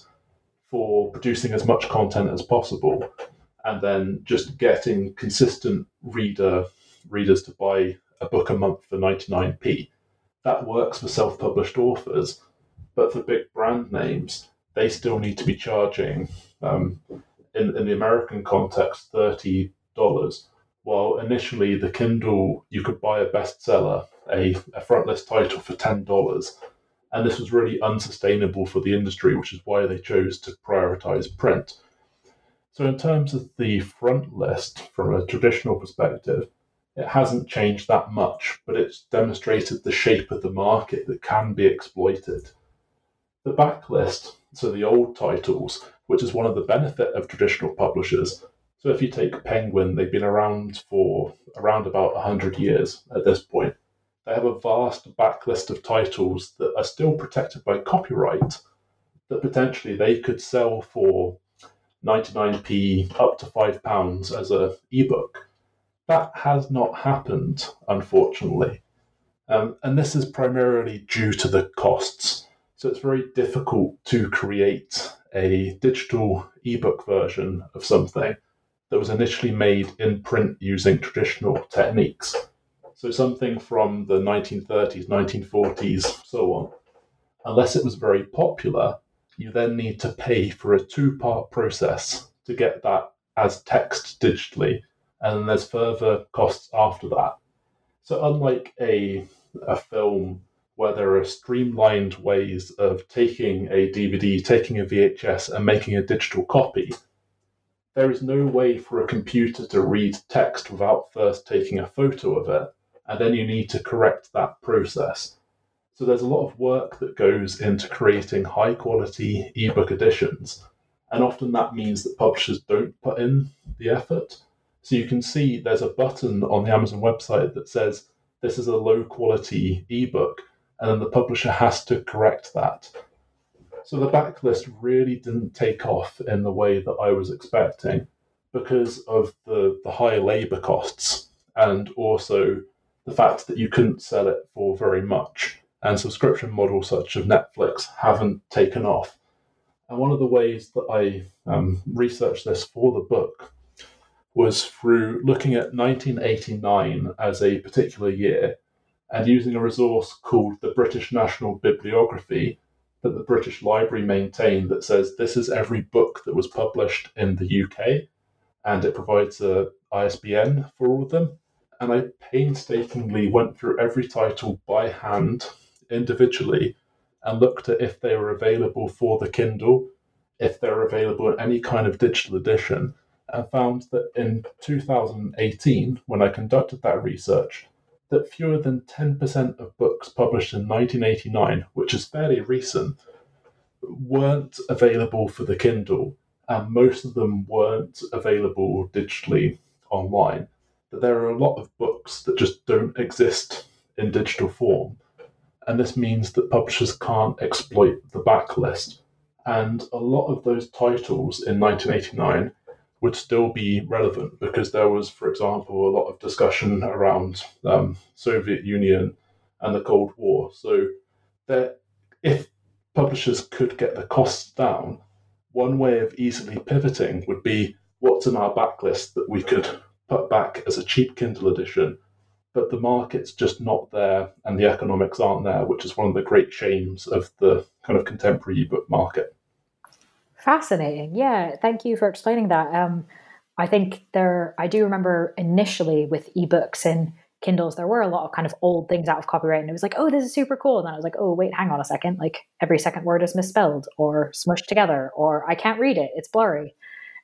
for producing as much content as possible, and then just getting consistent reader readers to buy a book a month for ninety-nine p. That works for self-published authors, but for big brand names, they still need to be charging, um, in, in the American context, thirty dollars. While initially the Kindle, you could buy a bestseller, a, a front list title for ten dollars, And this was really unsustainable for the industry, which is why they chose to prioritize print. So in terms of the front list, from a traditional perspective, it hasn't changed that much, but it's demonstrated the shape of the market that can be exploited. The backlist, so the old titles, which is one of the benefit of traditional publishers. So if you take Penguin, they've been around for around about one hundred years at this point. They have a vast backlist of titles that are still protected by copyright that potentially they could sell for ninety-nine p up to five pounds as an ebook. That has not happened, unfortunately. Um, and this is primarily due to the costs. So it's very difficult to create a digital ebook version of something that was initially made in print using traditional techniques. So something from the nineteen thirties, nineteen forties, so on. Unless it was very popular, you then need to pay for a two-part process to get that as text digitally, and then there's further costs after that. So unlike a, a film where there are streamlined ways of taking a D V D, taking a V H S, and making a digital copy, there is no way for a computer to read text without first taking a photo of it, and then you need to correct that process. So there's a lot of work that goes into creating high-quality ebook editions, and often that means that publishers don't put in the effort. So you can see there's a button on the Amazon website that says, this is a low-quality ebook, and then the publisher has to correct that. So the backlist really didn't take off in the way that I was expecting because of the, the high labour costs, and also the fact that you couldn't sell it for very much. And subscription models such as Netflix haven't taken off. And one of the ways that I um, researched this for the book was through looking at nineteen eighty-nine as a particular year and using a resource called the British National Bibliography that the British Library maintained that says this is every book that was published in the U K, and it provides a I S B N for all of them. And I painstakingly went through every title by hand, individually, and looked at if they were available for the Kindle, if they're available in any kind of digital edition, and found that in two thousand eighteen, when I conducted that research, that fewer than ten percent of books published in nineteen eighty-nine, which is fairly recent, weren't available for the Kindle, and most of them weren't available digitally online. That there are a lot of books that just don't exist in digital form, and this means that publishers can't exploit the backlist. And a lot of those titles in nineteen eighty-nine would still be relevant because there was, for example, a lot of discussion around um, Soviet Union and the Cold War. So that if publishers could get the costs down, one way of easily pivoting would be what's in our backlist that we could put back as a cheap Kindle edition, but the market's just not there and the economics aren't there, which is one of the great shames of the kind of contemporary ebook market. Fascinating. Yeah, thank you for explaining that. Um, I think there, I do remember initially with ebooks and Kindles, there were a lot of kind of old things out of copyright, and it was like, oh, this is super cool. And then I was like, oh, wait, hang on a second. Like every second word is misspelled or smushed together, or I can't read it. It's blurry.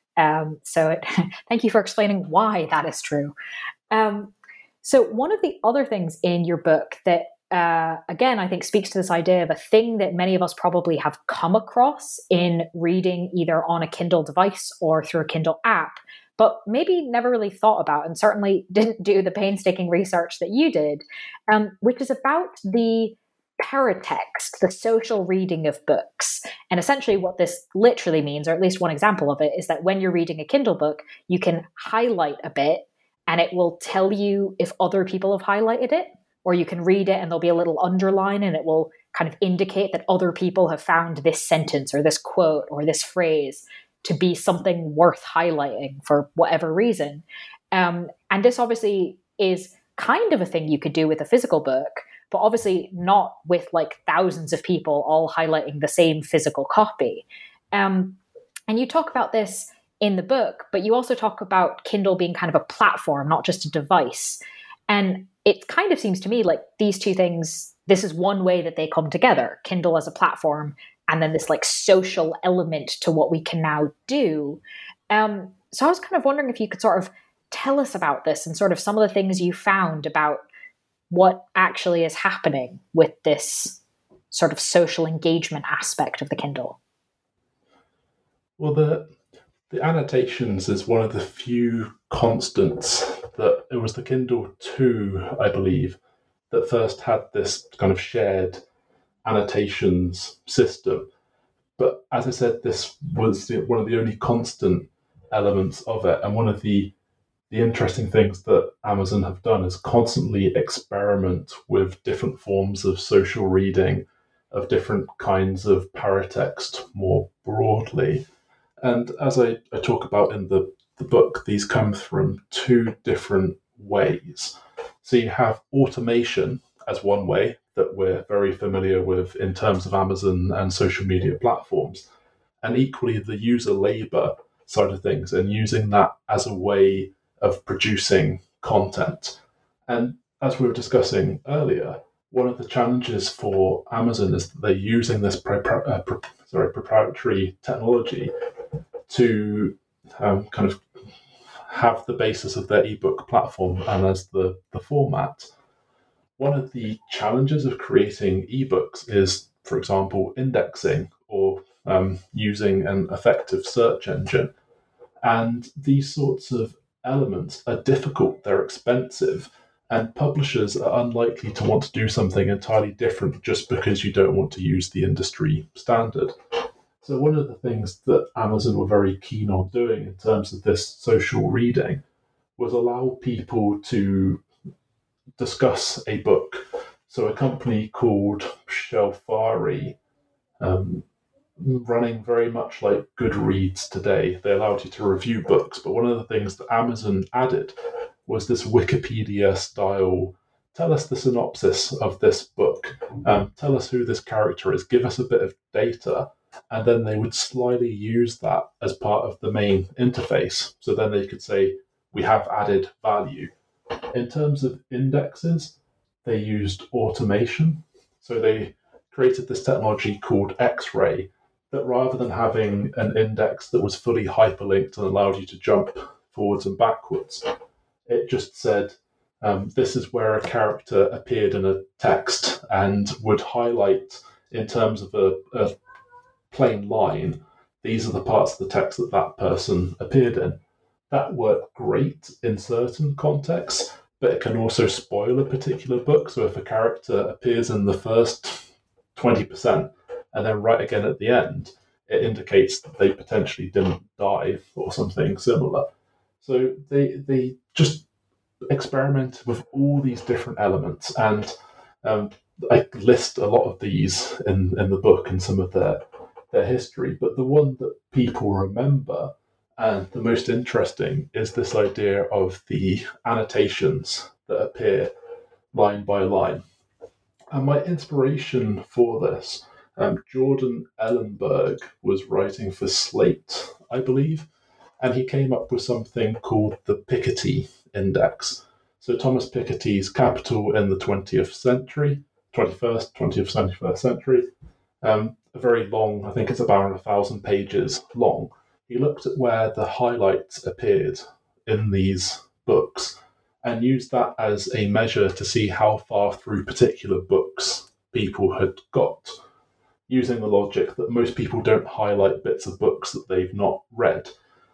Um, so it, thank you for explaining why that is true. Um, so one of the other things in your book that, uh, again, I think speaks to this idea of a thing that many of us probably have come across in reading either on a Kindle device or through a Kindle app, but maybe never really thought about and certainly didn't do the painstaking research that you did, um, which is about the paratext, the social reading of books. And essentially what this literally means, or at least one example of it, is that when you're reading a Kindle book, you can highlight a bit and it will tell you if other people have highlighted it, or you can read it and there'll be a little underline and it will kind of indicate that other people have found this sentence or this quote or this phrase to be something worth highlighting for whatever reason. Um, and this obviously is kind of a thing you could do with a physical book, but obviously not with like thousands of people all highlighting the same physical copy. Um, and you talk about this in the book, but you also talk about Kindle being kind of a platform, not just a device. And it kind of seems to me like these two things, this is one way that they come together, Kindle as a platform, and then this like social element to what we can now do. Um, so I was kind of wondering if you could sort of tell us about this and sort of some of the things you found about what actually is happening with this sort of social engagement aspect of the Kindle. Well, the the annotations is one of the few constants that it was the Kindle two, I believe, that first had this kind of shared annotations system. But as I said, this was the, one of the only constant elements of it. And one of the the interesting things that Amazon have done is constantly experiment with different forms of social reading, of different kinds of paratext more broadly. And as I, I talk about in the, the book, these come from two different ways. So you have automation as one way that we're very familiar with in terms of Amazon and social media platforms, and equally the user labor side of things, and using that as a way of producing content. And as we were discussing earlier, one of the challenges for Amazon is that they're using this pro- uh, pro- sorry, proprietary technology to um, kind of have the basis of their ebook platform and as the, the format. One of the challenges of creating ebooks is, for example, indexing or um, using an effective search engine. And these sorts of elements are difficult, they're expensive, and publishers are unlikely to want to do something entirely different just because you don't want to use the industry standard. So one of the things that Amazon were very keen on doing in terms of this social reading was allow people to discuss a book. So a company called Shelfari, um, running very much like Goodreads today, they allowed you to review books. But one of the things that Amazon added was this Wikipedia style, tell us the synopsis of this book, um, tell us who this character is, give us a bit of data. And then they would slyly use that as part of the main interface. So then they could say, we have added value. In terms of indexes, they used automation. So they created this technology called X-Ray that rather than having an index that was fully hyperlinked and allowed you to jump forwards and backwards, it just said, um, this is where a character appeared in a text and would highlight in terms of a, a plain line, these are the parts of the text that that person appeared in. That worked great in certain contexts, but it can also spoil a particular book. So if a character appears in the first twenty percent and then right again at the end, it indicates that they potentially didn't die or something similar. So they they just experiment with all these different elements, and um, I list a lot of these in, in the book and some of their their history. But the one that people remember and the most interesting is this idea of the annotations that appear line by line. And my inspiration for this, um, Jordan Ellenberg was writing for Slate, I believe, and he came up with something called the Piketty Index. So Thomas Piketty's Capital in the twentieth century, twenty-first, twentieth, twenty-first century, um, a very long, I think it's about a thousand pages long. He looked at where the highlights appeared in these books and used that as a measure to see how far through particular books people had got, using the logic that most people don't highlight bits of books that they've not read.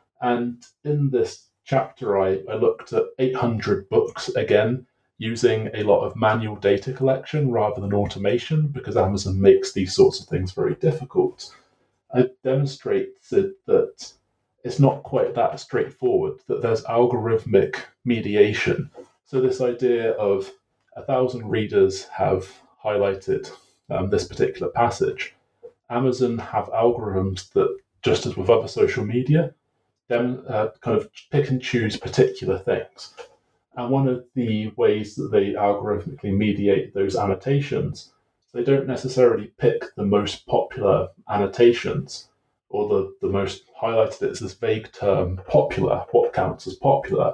And in this chapter, I, I looked at eight hundred books again, using a lot of manual data collection rather than automation, because Amazon makes these sorts of things very difficult. It demonstrates that it's not quite that straightforward, that there's algorithmic mediation. So this idea of a thousand readers have highlighted um, this particular passage. Amazon have algorithms that, just as with other social media, dem- uh, kind of pick and choose particular things. And one of the ways that they algorithmically mediate those annotations, they don't necessarily pick the most popular annotations or the, the most highlighted. It's this vague term, popular, what counts as popular.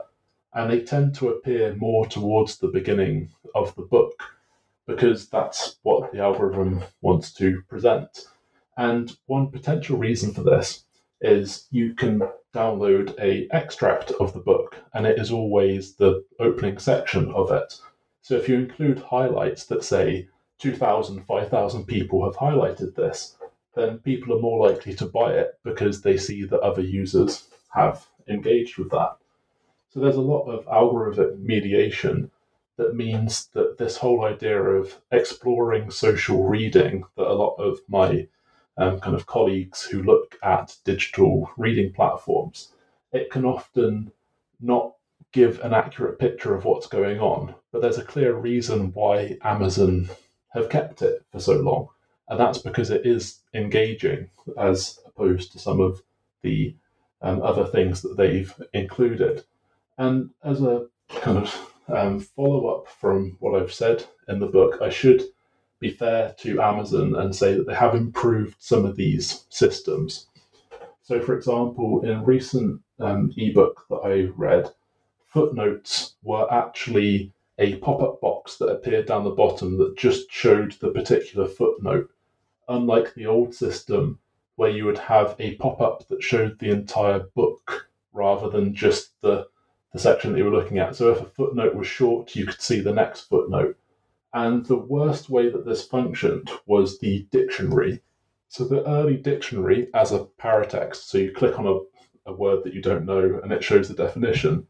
and they tend to appear more towards the beginning of the book because that's what the algorithm wants to present. And one potential reason for this is you can download a extract of the book, and it is always the opening section of it. So if you include highlights that say two thousand, five thousand people have highlighted this, then people are more likely to buy it because they see that other users have engaged with that. So there's a lot of algorithm mediation that means that this whole idea of exploring social reading that a lot of my um, kind of colleagues who look at digital reading platforms, it can often not give an accurate picture of what's going on, but there's a clear reason why Amazon have kept it for so long, and that's because it is engaging as opposed to some of the um, other things that they've included. And as a kind of um, follow-up from what I've said in the book, I should be fair to Amazon and say that they have improved some of these systems. So, for example, in a recent um, ebook that I read, footnotes were actually a pop-up box that appeared down the bottom that just showed the particular footnote, unlike the old system where you would have a pop-up that showed the entire book rather than just the, the section that you were looking at. So if a footnote was short, you could see the next footnote. And the worst way that this functioned was the dictionary. So the early dictionary as a paratext, so you click on a, a word that you don't know and it shows the definition.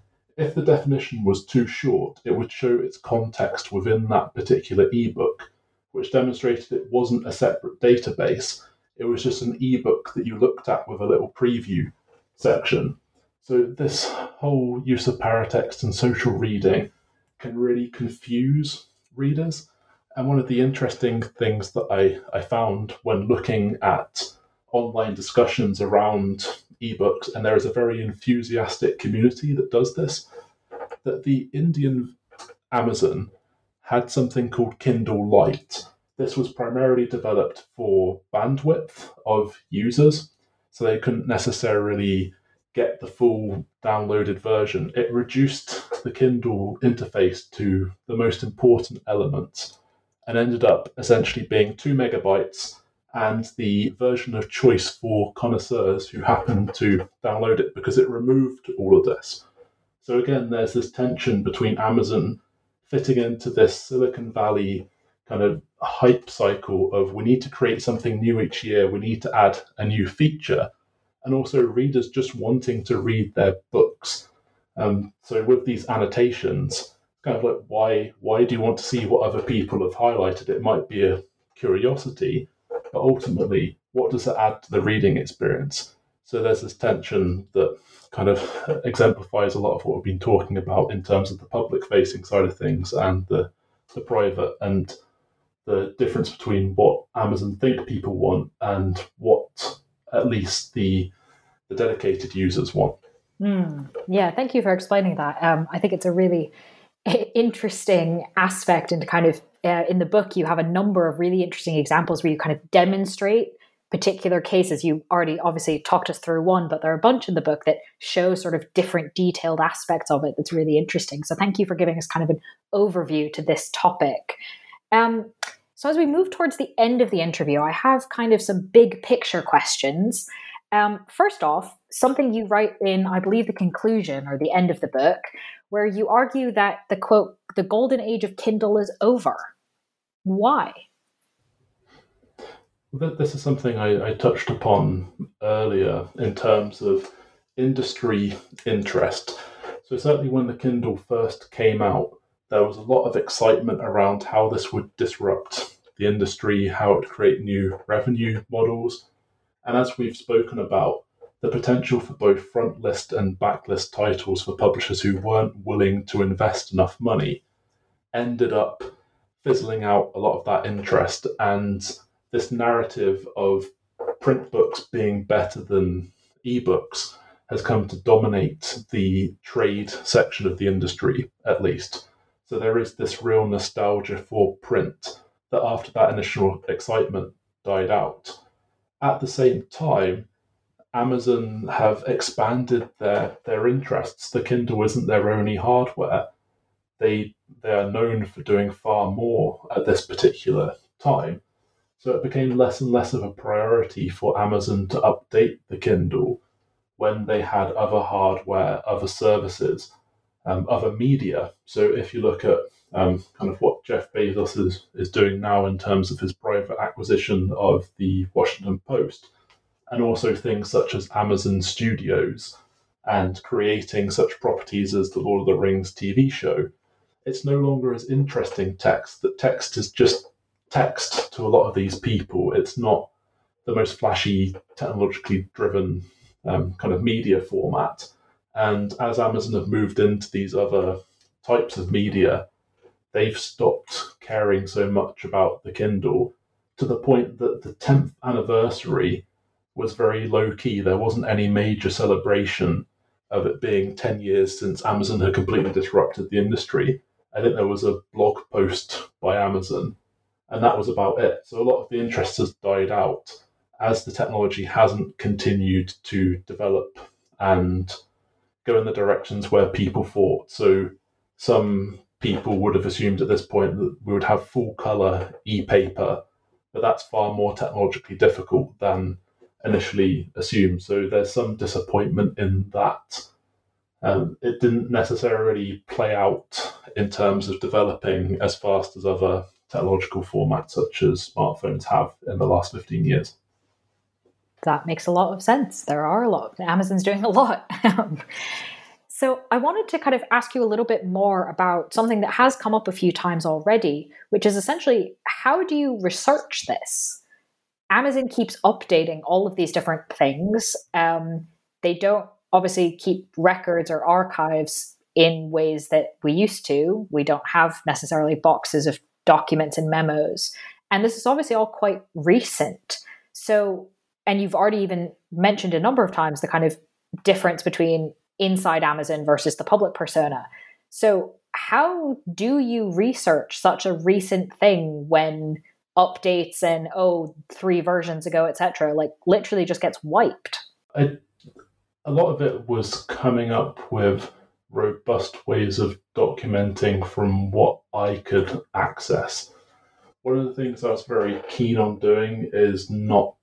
If the definition was too short, it would show its context within that particular ebook, which demonstrated it wasn't a separate database. It was just an ebook that you looked at with a little preview section. So this whole use of paratext and social reading can really confuse readers. And one of the interesting things that I, I found when looking at online discussions around ebooks, and there is a very enthusiastic community that does this, that the Indian Amazon had something called Kindle Lite. This was primarily developed for bandwidth of users, so they couldn't necessarily get the full downloaded version. It reduced the Kindle interface to the most important elements and ended up essentially being two megabytes and the version of choice for connoisseurs who happen to download it because it removed all of this. So again, there's this tension between Amazon fitting into this Silicon Valley kind of hype cycle of we need to create something new each year, we need to add a new feature, and also readers just wanting to read their books. Um, so with these annotations, kind of like why why do you want to see what other people have highlighted? It might be a curiosity, but ultimately, what does it add to the reading experience? So there's this tension that kind of exemplifies a lot of what we've been talking about in terms of the public-facing side of things and the, the private, and the difference between what Amazon think people want and what at least the, the dedicated users want. Mm, yeah, thank you for explaining that. Um, I think it's a really interesting aspect, and kind of uh, in the book you have a number of really interesting examples where you kind of demonstrate particular cases. You already obviously talked us through one, but there are a bunch in the book that show sort of different detailed aspects of it that's really interesting. So thank you for giving us kind of an overview to this topic. Um, so as we move towards the end of the interview, I have kind of some big picture questions. Um, first off, something you write in, I believe, the conclusion or the end of the book, where you argue that the quote, the golden age of Kindle is over. Why? This is something I, I touched upon earlier in terms of industry interest. So certainly when the Kindle first came out, there was a lot of excitement around how this would disrupt the industry, how it would create new revenue models. And as we've spoken about, the potential for both frontlist and backlist titles for publishers who weren't willing to invest enough money ended up fizzling out a lot of that interest, and this narrative of print books being better than ebooks has come to dominate the trade section of the industry, at least. So there is this real nostalgia for print that after that initial excitement died out. At the same time, Amazon have expanded their, their interests. The Kindle isn't their only hardware. They they are known for doing far more at this particular time. So it became less and less of a priority for Amazon to update the Kindle when they had other hardware, other services, um, other media. So if you look at um, kind of what Jeff Bezos is, is doing now in terms of his private acquisition of the Washington Post, and also things such as Amazon Studios and creating such properties as the Lord of the Rings T V show, it's no longer as interesting text. That text is just text to a lot of these people. It's not the most flashy, technologically driven um, kind of media format. And as Amazon have moved into these other types of media, they've stopped caring so much about the Kindle, to the point that the tenth anniversary was very low key. There wasn't any major celebration of it being ten years since Amazon had completely disrupted the industry. I think there was a blog post by Amazon, and that was about it. So a lot of the interest has died out as the technology hasn't continued to develop and go in the directions where people thought. So some people would have assumed at this point that we would have full colour e-paper, but that's far more technologically difficult than initially assumed. So there's some disappointment in that. Um, it didn't necessarily play out in terms of developing as fast as other technological formats such as smartphones have in the last fifteen years. That makes a lot of sense. There are a lot. Amazon's doing a lot. So I wanted to kind of ask you a little bit more about something that has come up a few times already, which is essentially, how do you research this? Amazon keeps updating all of these different things. Um, they don't obviously keep records or archives in ways that we used to. We don't have necessarily boxes of documents and memos. And this is obviously all quite recent. So, and you've already even mentioned a number of times the kind of difference between inside Amazon versus the public persona. So how do you research such a recent thing when updates and, oh, three versions ago, et cetera, like literally just gets wiped? I, a lot of it was coming up with robust ways of documenting from what I could access. One of the things I was very keen on doing is not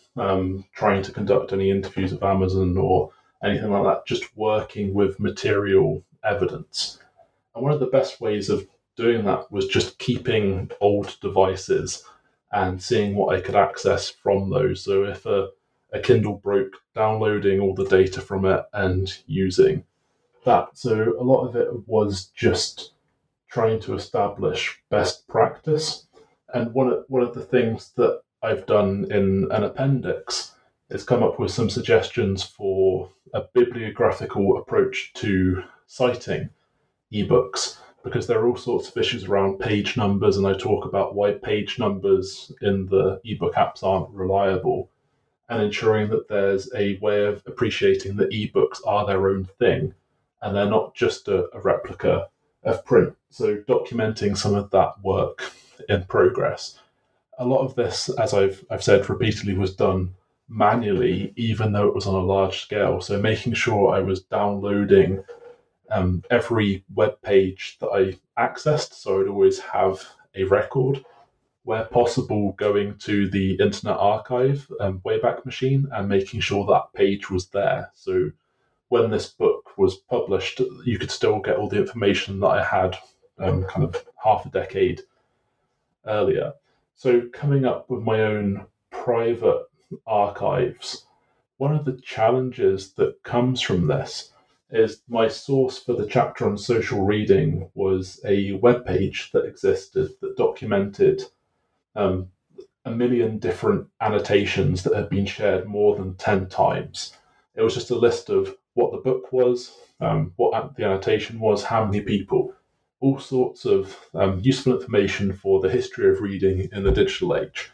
um, trying to conduct any interviews of Amazon or anything like that, just working with material evidence. And one of the best ways of doing that was just keeping old devices and seeing what I could access from those. So if a, a Kindle broke, downloading all the data from it and using that. So a lot of it was just trying to establish best practice. And one of, one of the things that I've done in an appendix is come up with some suggestions for a bibliographical approach to citing ebooks, because there are all sorts of issues around page numbers, and I talk about why page numbers in the ebook apps aren't reliable, and ensuring that there's a way of appreciating that ebooks are their own thing and they're not just a, a replica of print. So documenting some of that work in progress. A lot of this, as I've I've said repeatedly, was done manually, even though it was on a large scale. So making sure I was downloading um, every web page that I accessed, so I'd always have a record. Where possible, going to the Internet Archive, um, Wayback Machine, and making sure that page was there. So when this book was published, you could still get all the information that I had um, kind of half a decade earlier. So coming up with my own private archives, one of the challenges that comes from this is my source for the chapter on social reading was a web page that existed that documented um, a million different annotations that had been shared more than ten times. It was just a list of what the book was, um, what the annotation was, how many people, all sorts of um, useful information for the history of reading in the digital age.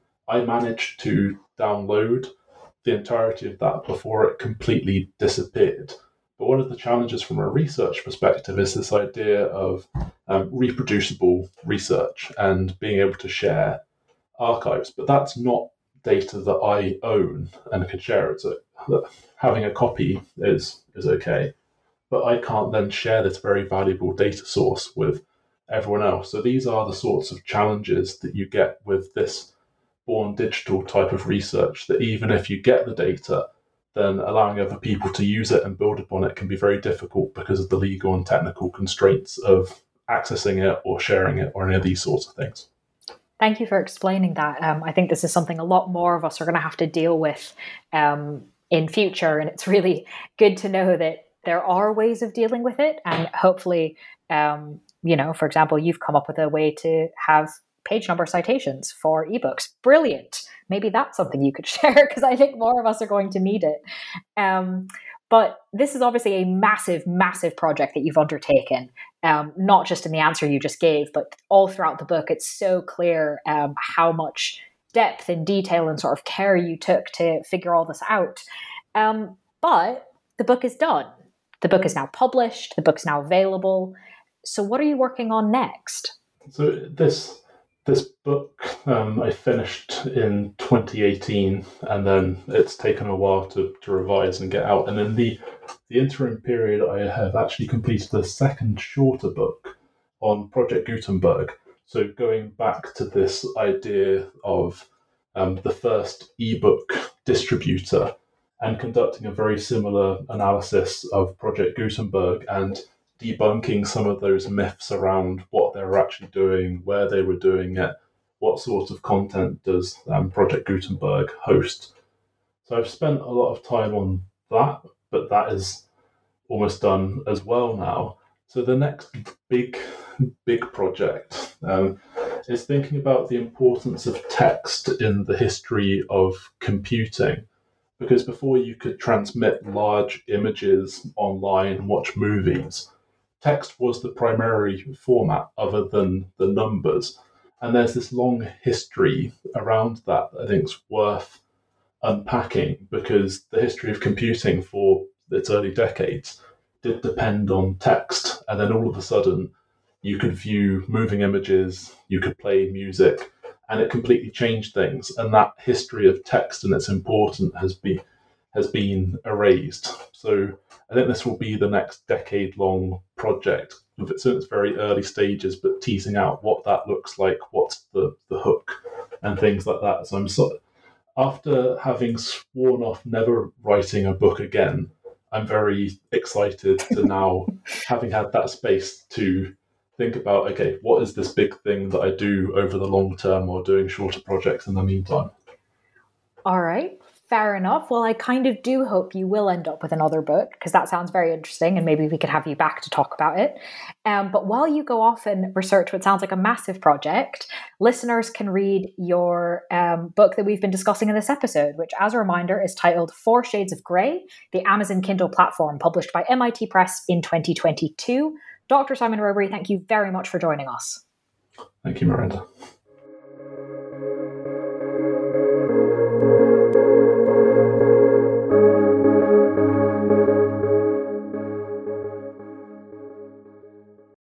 I managed to download the entirety of that before it completely disappeared. But one of the challenges from a research perspective is this idea of um, reproducible research and being able to share archives. But that's not data that I own and can share it. So having a copy is is okay, but I can't then share this very valuable data source with everyone else. So these are the sorts of challenges that you get with this born digital type of research, that even if you get the data, then allowing other people to use it and build upon it can be very difficult because of the legal and technical constraints of accessing it or sharing it or any of these sorts of things. Thank you for explaining that. Um, I think this is something a lot more of us are going to have to deal with um, in future. And it's really good to know that there are ways of dealing with it. And hopefully, um, you know, for example, you've come up with a way to have page number citations for ebooks. Brilliant. Maybe that's something you could share, because I think more of us are going to need it. Um, but this is obviously a massive, massive project that you've undertaken, um, not just in the answer you just gave, but all throughout the book. It's so clear um, how much depth and detail and sort of care you took to figure all this out. Um, but the book is done. The book is now published. The book is now available. So what are you working on next? So this this book um, I finished in twenty eighteen, and then it's taken a while to, to revise and get out. And in the, the interim period, I have actually completed a second shorter book on Project Gutenberg. So going back to this idea of um, the first ebook distributor and conducting a very similar analysis of Project Gutenberg and debunking some of those myths around what they were actually doing, where they were doing it, what sort of content does um, Project Gutenberg host. So I've spent a lot of time on that, but that is almost done as well now. So the next big, big project um, is thinking about the importance of text in the history of computing. Because before you could transmit large images online and watch movies, text was the primary format other than the numbers. And there's this long history around that I think is worth unpacking, because the history of computing for its early decades did depend on text. And then all of a sudden, you could view moving images, you could play music, and it completely changed things. And that history of text and its importance has been has been erased. So I think this will be the next decade-long project. It's in its very early stages, but teasing out what that looks like, what's the, the hook, and things like that. So I'm so, after having sworn off never writing a book again, I'm very excited to now, having had that space to think about, okay, what is this big thing that I do over the long term or doing shorter projects in the meantime? All right. Fair enough. Well, I kind of do hope you will end up with another book, because that sounds very interesting, and maybe we could have you back to talk about it. Um, but while you go off and research what sounds like a massive project, listeners can read your um, book that we've been discussing in this episode, which, as a reminder, is titled Four Shades of Grey, the Amazon Kindle platform, published by M I T Press in twenty twenty-two. Doctor Simon Robery, thank you very much for joining us. Thank you, Miranda.